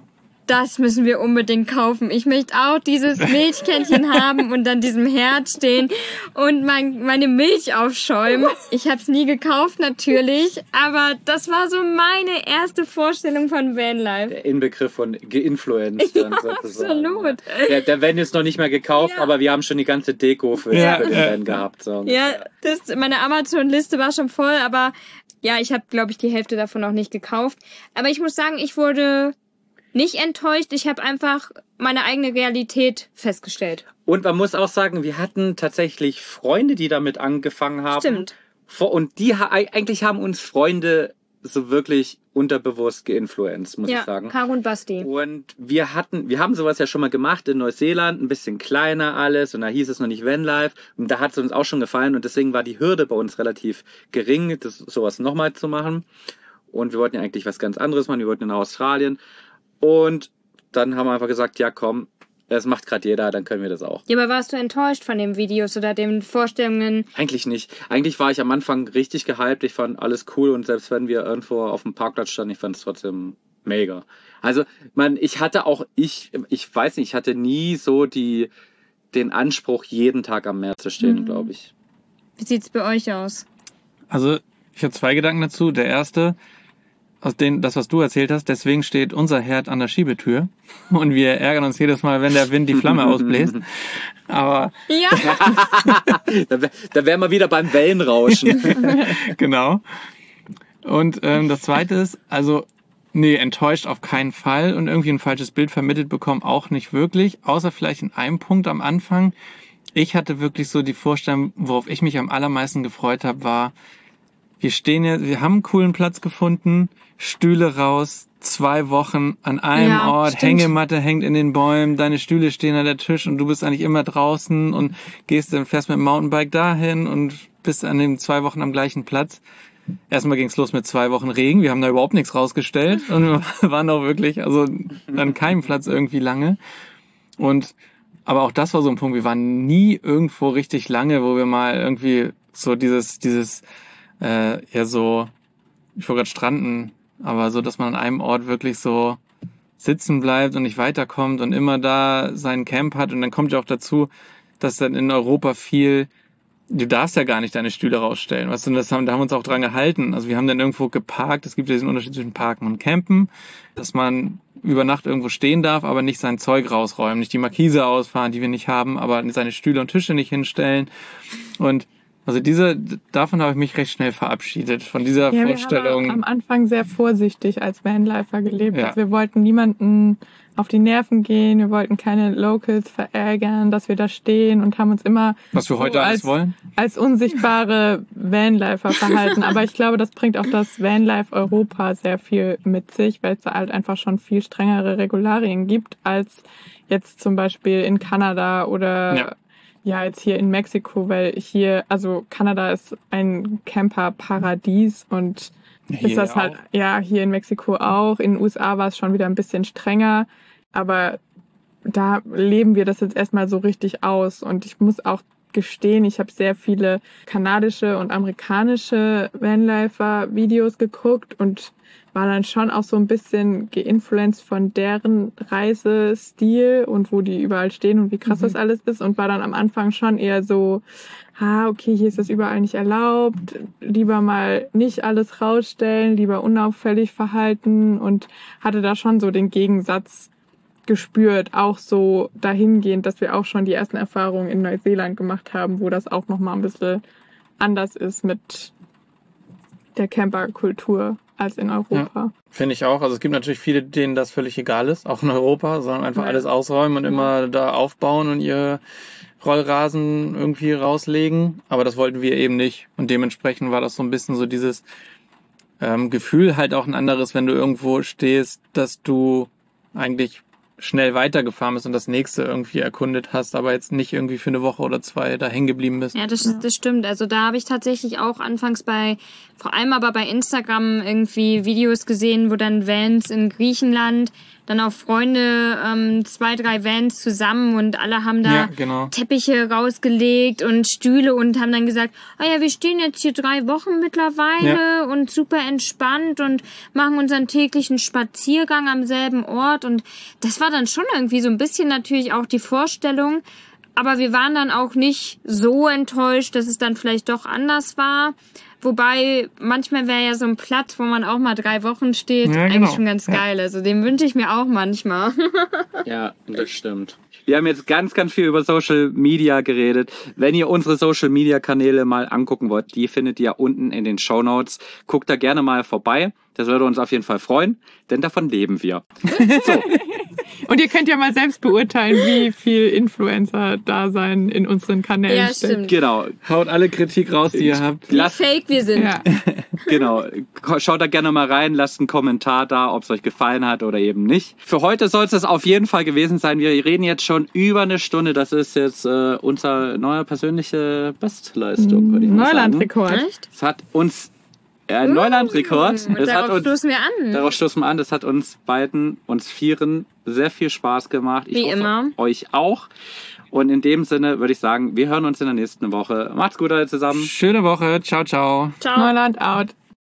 das müssen wir unbedingt kaufen. Ich möchte auch dieses Milchkännchen haben und an diesem Herd stehen und meine Milch aufschäumen. Ich habe es nie gekauft natürlich, aber das war so meine erste Vorstellung von Vanlife. Der Inbegriff von geinfluenced dann sozusagen. Absolut. Ja, der Van ist noch nicht mehr gekauft, aber wir haben schon die ganze Deko für den Van gehabt. So. Ja, meine Amazon-Liste war schon voll, aber ja, ich habe, glaube ich, die Hälfte davon auch nicht gekauft. Aber ich muss sagen, ich wurde nicht enttäuscht. Ich habe einfach meine eigene Realität festgestellt. Und man muss auch sagen, wir hatten tatsächlich Freunde, die damit angefangen haben. Stimmt. Und eigentlich haben uns Freunde so wirklich unterbewusst geinfluenced, muss ich sagen. Caro und Basti. Und wir haben sowas ja schon mal gemacht in Neuseeland, ein bisschen kleiner alles, und da hieß es noch nicht Vanlife, und da hat es uns auch schon gefallen, und deswegen war die Hürde bei uns relativ gering, sowas nochmal zu machen. Und wir wollten ja eigentlich was ganz anderes machen, wir wollten nach Australien, und dann haben wir einfach gesagt, ja komm, das macht gerade jeder, dann können wir das auch. Ja, aber warst du enttäuscht von den Videos oder den Vorstellungen? Eigentlich nicht. Eigentlich war ich am Anfang richtig gehypt. Ich fand alles cool, und selbst wenn wir irgendwo auf dem Parkplatz standen, ich fand es trotzdem mega. Also, ich weiß nicht, ich hatte nie so den Anspruch, jeden Tag am Meer zu stehen, glaube ich. Wie sieht's bei euch aus? Also, ich habe 2 Gedanken dazu. Der erste, das, was du erzählt hast, deswegen steht unser Herd an der Schiebetür und wir ärgern uns jedes Mal, wenn der Wind die Flamme ausbläst. Aber Ja. Da wären wir wieder beim Wellenrauschen. genau. Und das Zweite ist, also enttäuscht auf keinen Fall und irgendwie ein falsches Bild vermittelt bekommen auch nicht wirklich, außer vielleicht in einem Punkt am Anfang. Ich hatte wirklich so die Vorstellung, worauf ich mich am allermeisten gefreut habe, war, wir haben einen coolen Platz gefunden, Stühle raus, 2 Wochen an einem Ort, stimmt. Hängematte hängt in den Bäumen, deine Stühle stehen an der Tisch und du bist eigentlich immer draußen und fährst mit dem Mountainbike dahin und bist an den 2 Wochen am gleichen Platz. Erstmal ging's los mit 2 Wochen Regen, wir haben da überhaupt nichts rausgestellt und wir waren auch wirklich, an keinem Platz irgendwie lange. Aber auch das war so ein Punkt, wir waren nie irgendwo richtig lange, wo wir mal irgendwie so dieses ich wollte gerade stranden, aber so, dass man an einem Ort wirklich so sitzen bleibt und nicht weiterkommt und immer da seinen Camp hat. Und dann kommt ja auch dazu, dass dann in Europa du darfst ja gar nicht deine Stühle rausstellen. Weißt du, da haben wir uns auch dran gehalten. Also wir haben dann irgendwo geparkt. Es gibt ja diesen Unterschied zwischen Parken und Campen, dass man über Nacht irgendwo stehen darf, aber nicht sein Zeug rausräumen, nicht die Markise ausfahren, die wir nicht haben, aber seine Stühle und Tische nicht hinstellen. Und also davon habe ich mich recht schnell verabschiedet, von dieser Vorstellung. Wir haben am Anfang sehr vorsichtig als Vanlifer gelebt. Ja. Wir wollten niemanden auf die Nerven gehen, wir wollten keine Locals verärgern, dass wir da stehen und haben uns immer Was wir heute alles wollen? Als unsichtbare Vanlifer verhalten. Aber ich glaube, das bringt auch das Vanlife Europa sehr viel mit sich, weil es da halt einfach schon viel strengere Regularien gibt als jetzt zum Beispiel in Kanada oder jetzt hier in Mexiko, weil Kanada ist ein Camper-Paradies und ist das halt, hier in Mexiko auch. In den USA war es schon wieder ein bisschen strenger, aber da leben wir das jetzt erstmal so richtig aus. Und ich muss auch gestehen, ich habe sehr viele kanadische und amerikanische Vanlifer-Videos geguckt und war dann schon auch so ein bisschen geinfluenced von deren Reisestil und wo die überall stehen und wie krass das alles ist und war dann am Anfang schon eher so, okay, hier ist das überall nicht erlaubt, lieber mal nicht alles rausstellen, lieber unauffällig verhalten und hatte da schon so den Gegensatz gespürt, auch so dahingehend, dass wir auch schon die ersten Erfahrungen in Neuseeland gemacht haben, wo das auch nochmal ein bisschen anders ist mit der Camperkultur als in Europa. Ja, finde ich auch. Also es gibt natürlich viele, denen das völlig egal ist, auch in Europa, sondern einfach alles ausräumen und immer da aufbauen und ihr Rollrasen irgendwie rauslegen. Aber das wollten wir eben nicht. Und dementsprechend war das so ein bisschen so dieses Gefühl halt auch ein anderes, wenn du irgendwo stehst, dass du eigentlich schnell weitergefahren bist und das nächste irgendwie erkundet hast, aber jetzt nicht irgendwie für eine Woche oder 2 da hängen geblieben bist. Ja, das stimmt. Also da habe ich tatsächlich auch anfangs vor allem aber bei Instagram irgendwie Videos gesehen, wo dann Vans in Griechenland, dann auch Freunde, 2, 3 Vans zusammen und alle haben da Teppiche rausgelegt und Stühle und haben dann gesagt, wir stehen jetzt hier 3 Wochen mittlerweile und super entspannt und machen unseren täglichen Spaziergang am selben Ort und das war dann schon irgendwie so ein bisschen natürlich auch die Vorstellung, aber wir waren dann auch nicht so enttäuscht, dass es dann vielleicht doch anders war. Wobei, manchmal wäre ja so ein Platz, wo man auch mal 3 Wochen steht, eigentlich schon ganz geil. Also den wünsche ich mir auch manchmal. Ja, das stimmt. Wir haben jetzt ganz, ganz viel über Social Media geredet. Wenn ihr unsere Social Media Kanäle mal angucken wollt, die findet ihr unten in den Shownotes. Guckt da gerne mal vorbei. Das würde uns auf jeden Fall freuen, denn davon leben wir. So. Und ihr könnt ja mal selbst beurteilen, wie viel Influencer-Dasein in unseren Kanälen steckt. Stimmt. Genau. Haut alle Kritik raus, die ihr habt. Wie fake wir sind. Ja. Genau. Schaut da gerne mal rein, lasst einen Kommentar da, ob es euch gefallen hat oder eben nicht. Für heute soll es das auf jeden Fall gewesen sein. Wir reden jetzt schon über eine Stunde. Das ist jetzt unser neuer persönliche Bestleistung, würde ich mal sagen. Neulandrekord. Echt? Es hat uns Neulandrekord. Darauf stoßen wir an. Darauf stoßen wir an. Das hat uns Vieren sehr viel Spaß gemacht. Ich hoffe, immer. euch auch. Und in dem Sinne würde ich sagen, wir hören uns in der nächsten Woche. Macht's gut alle zusammen. Schöne Woche. Ciao, ciao. Ciao. Neuland out.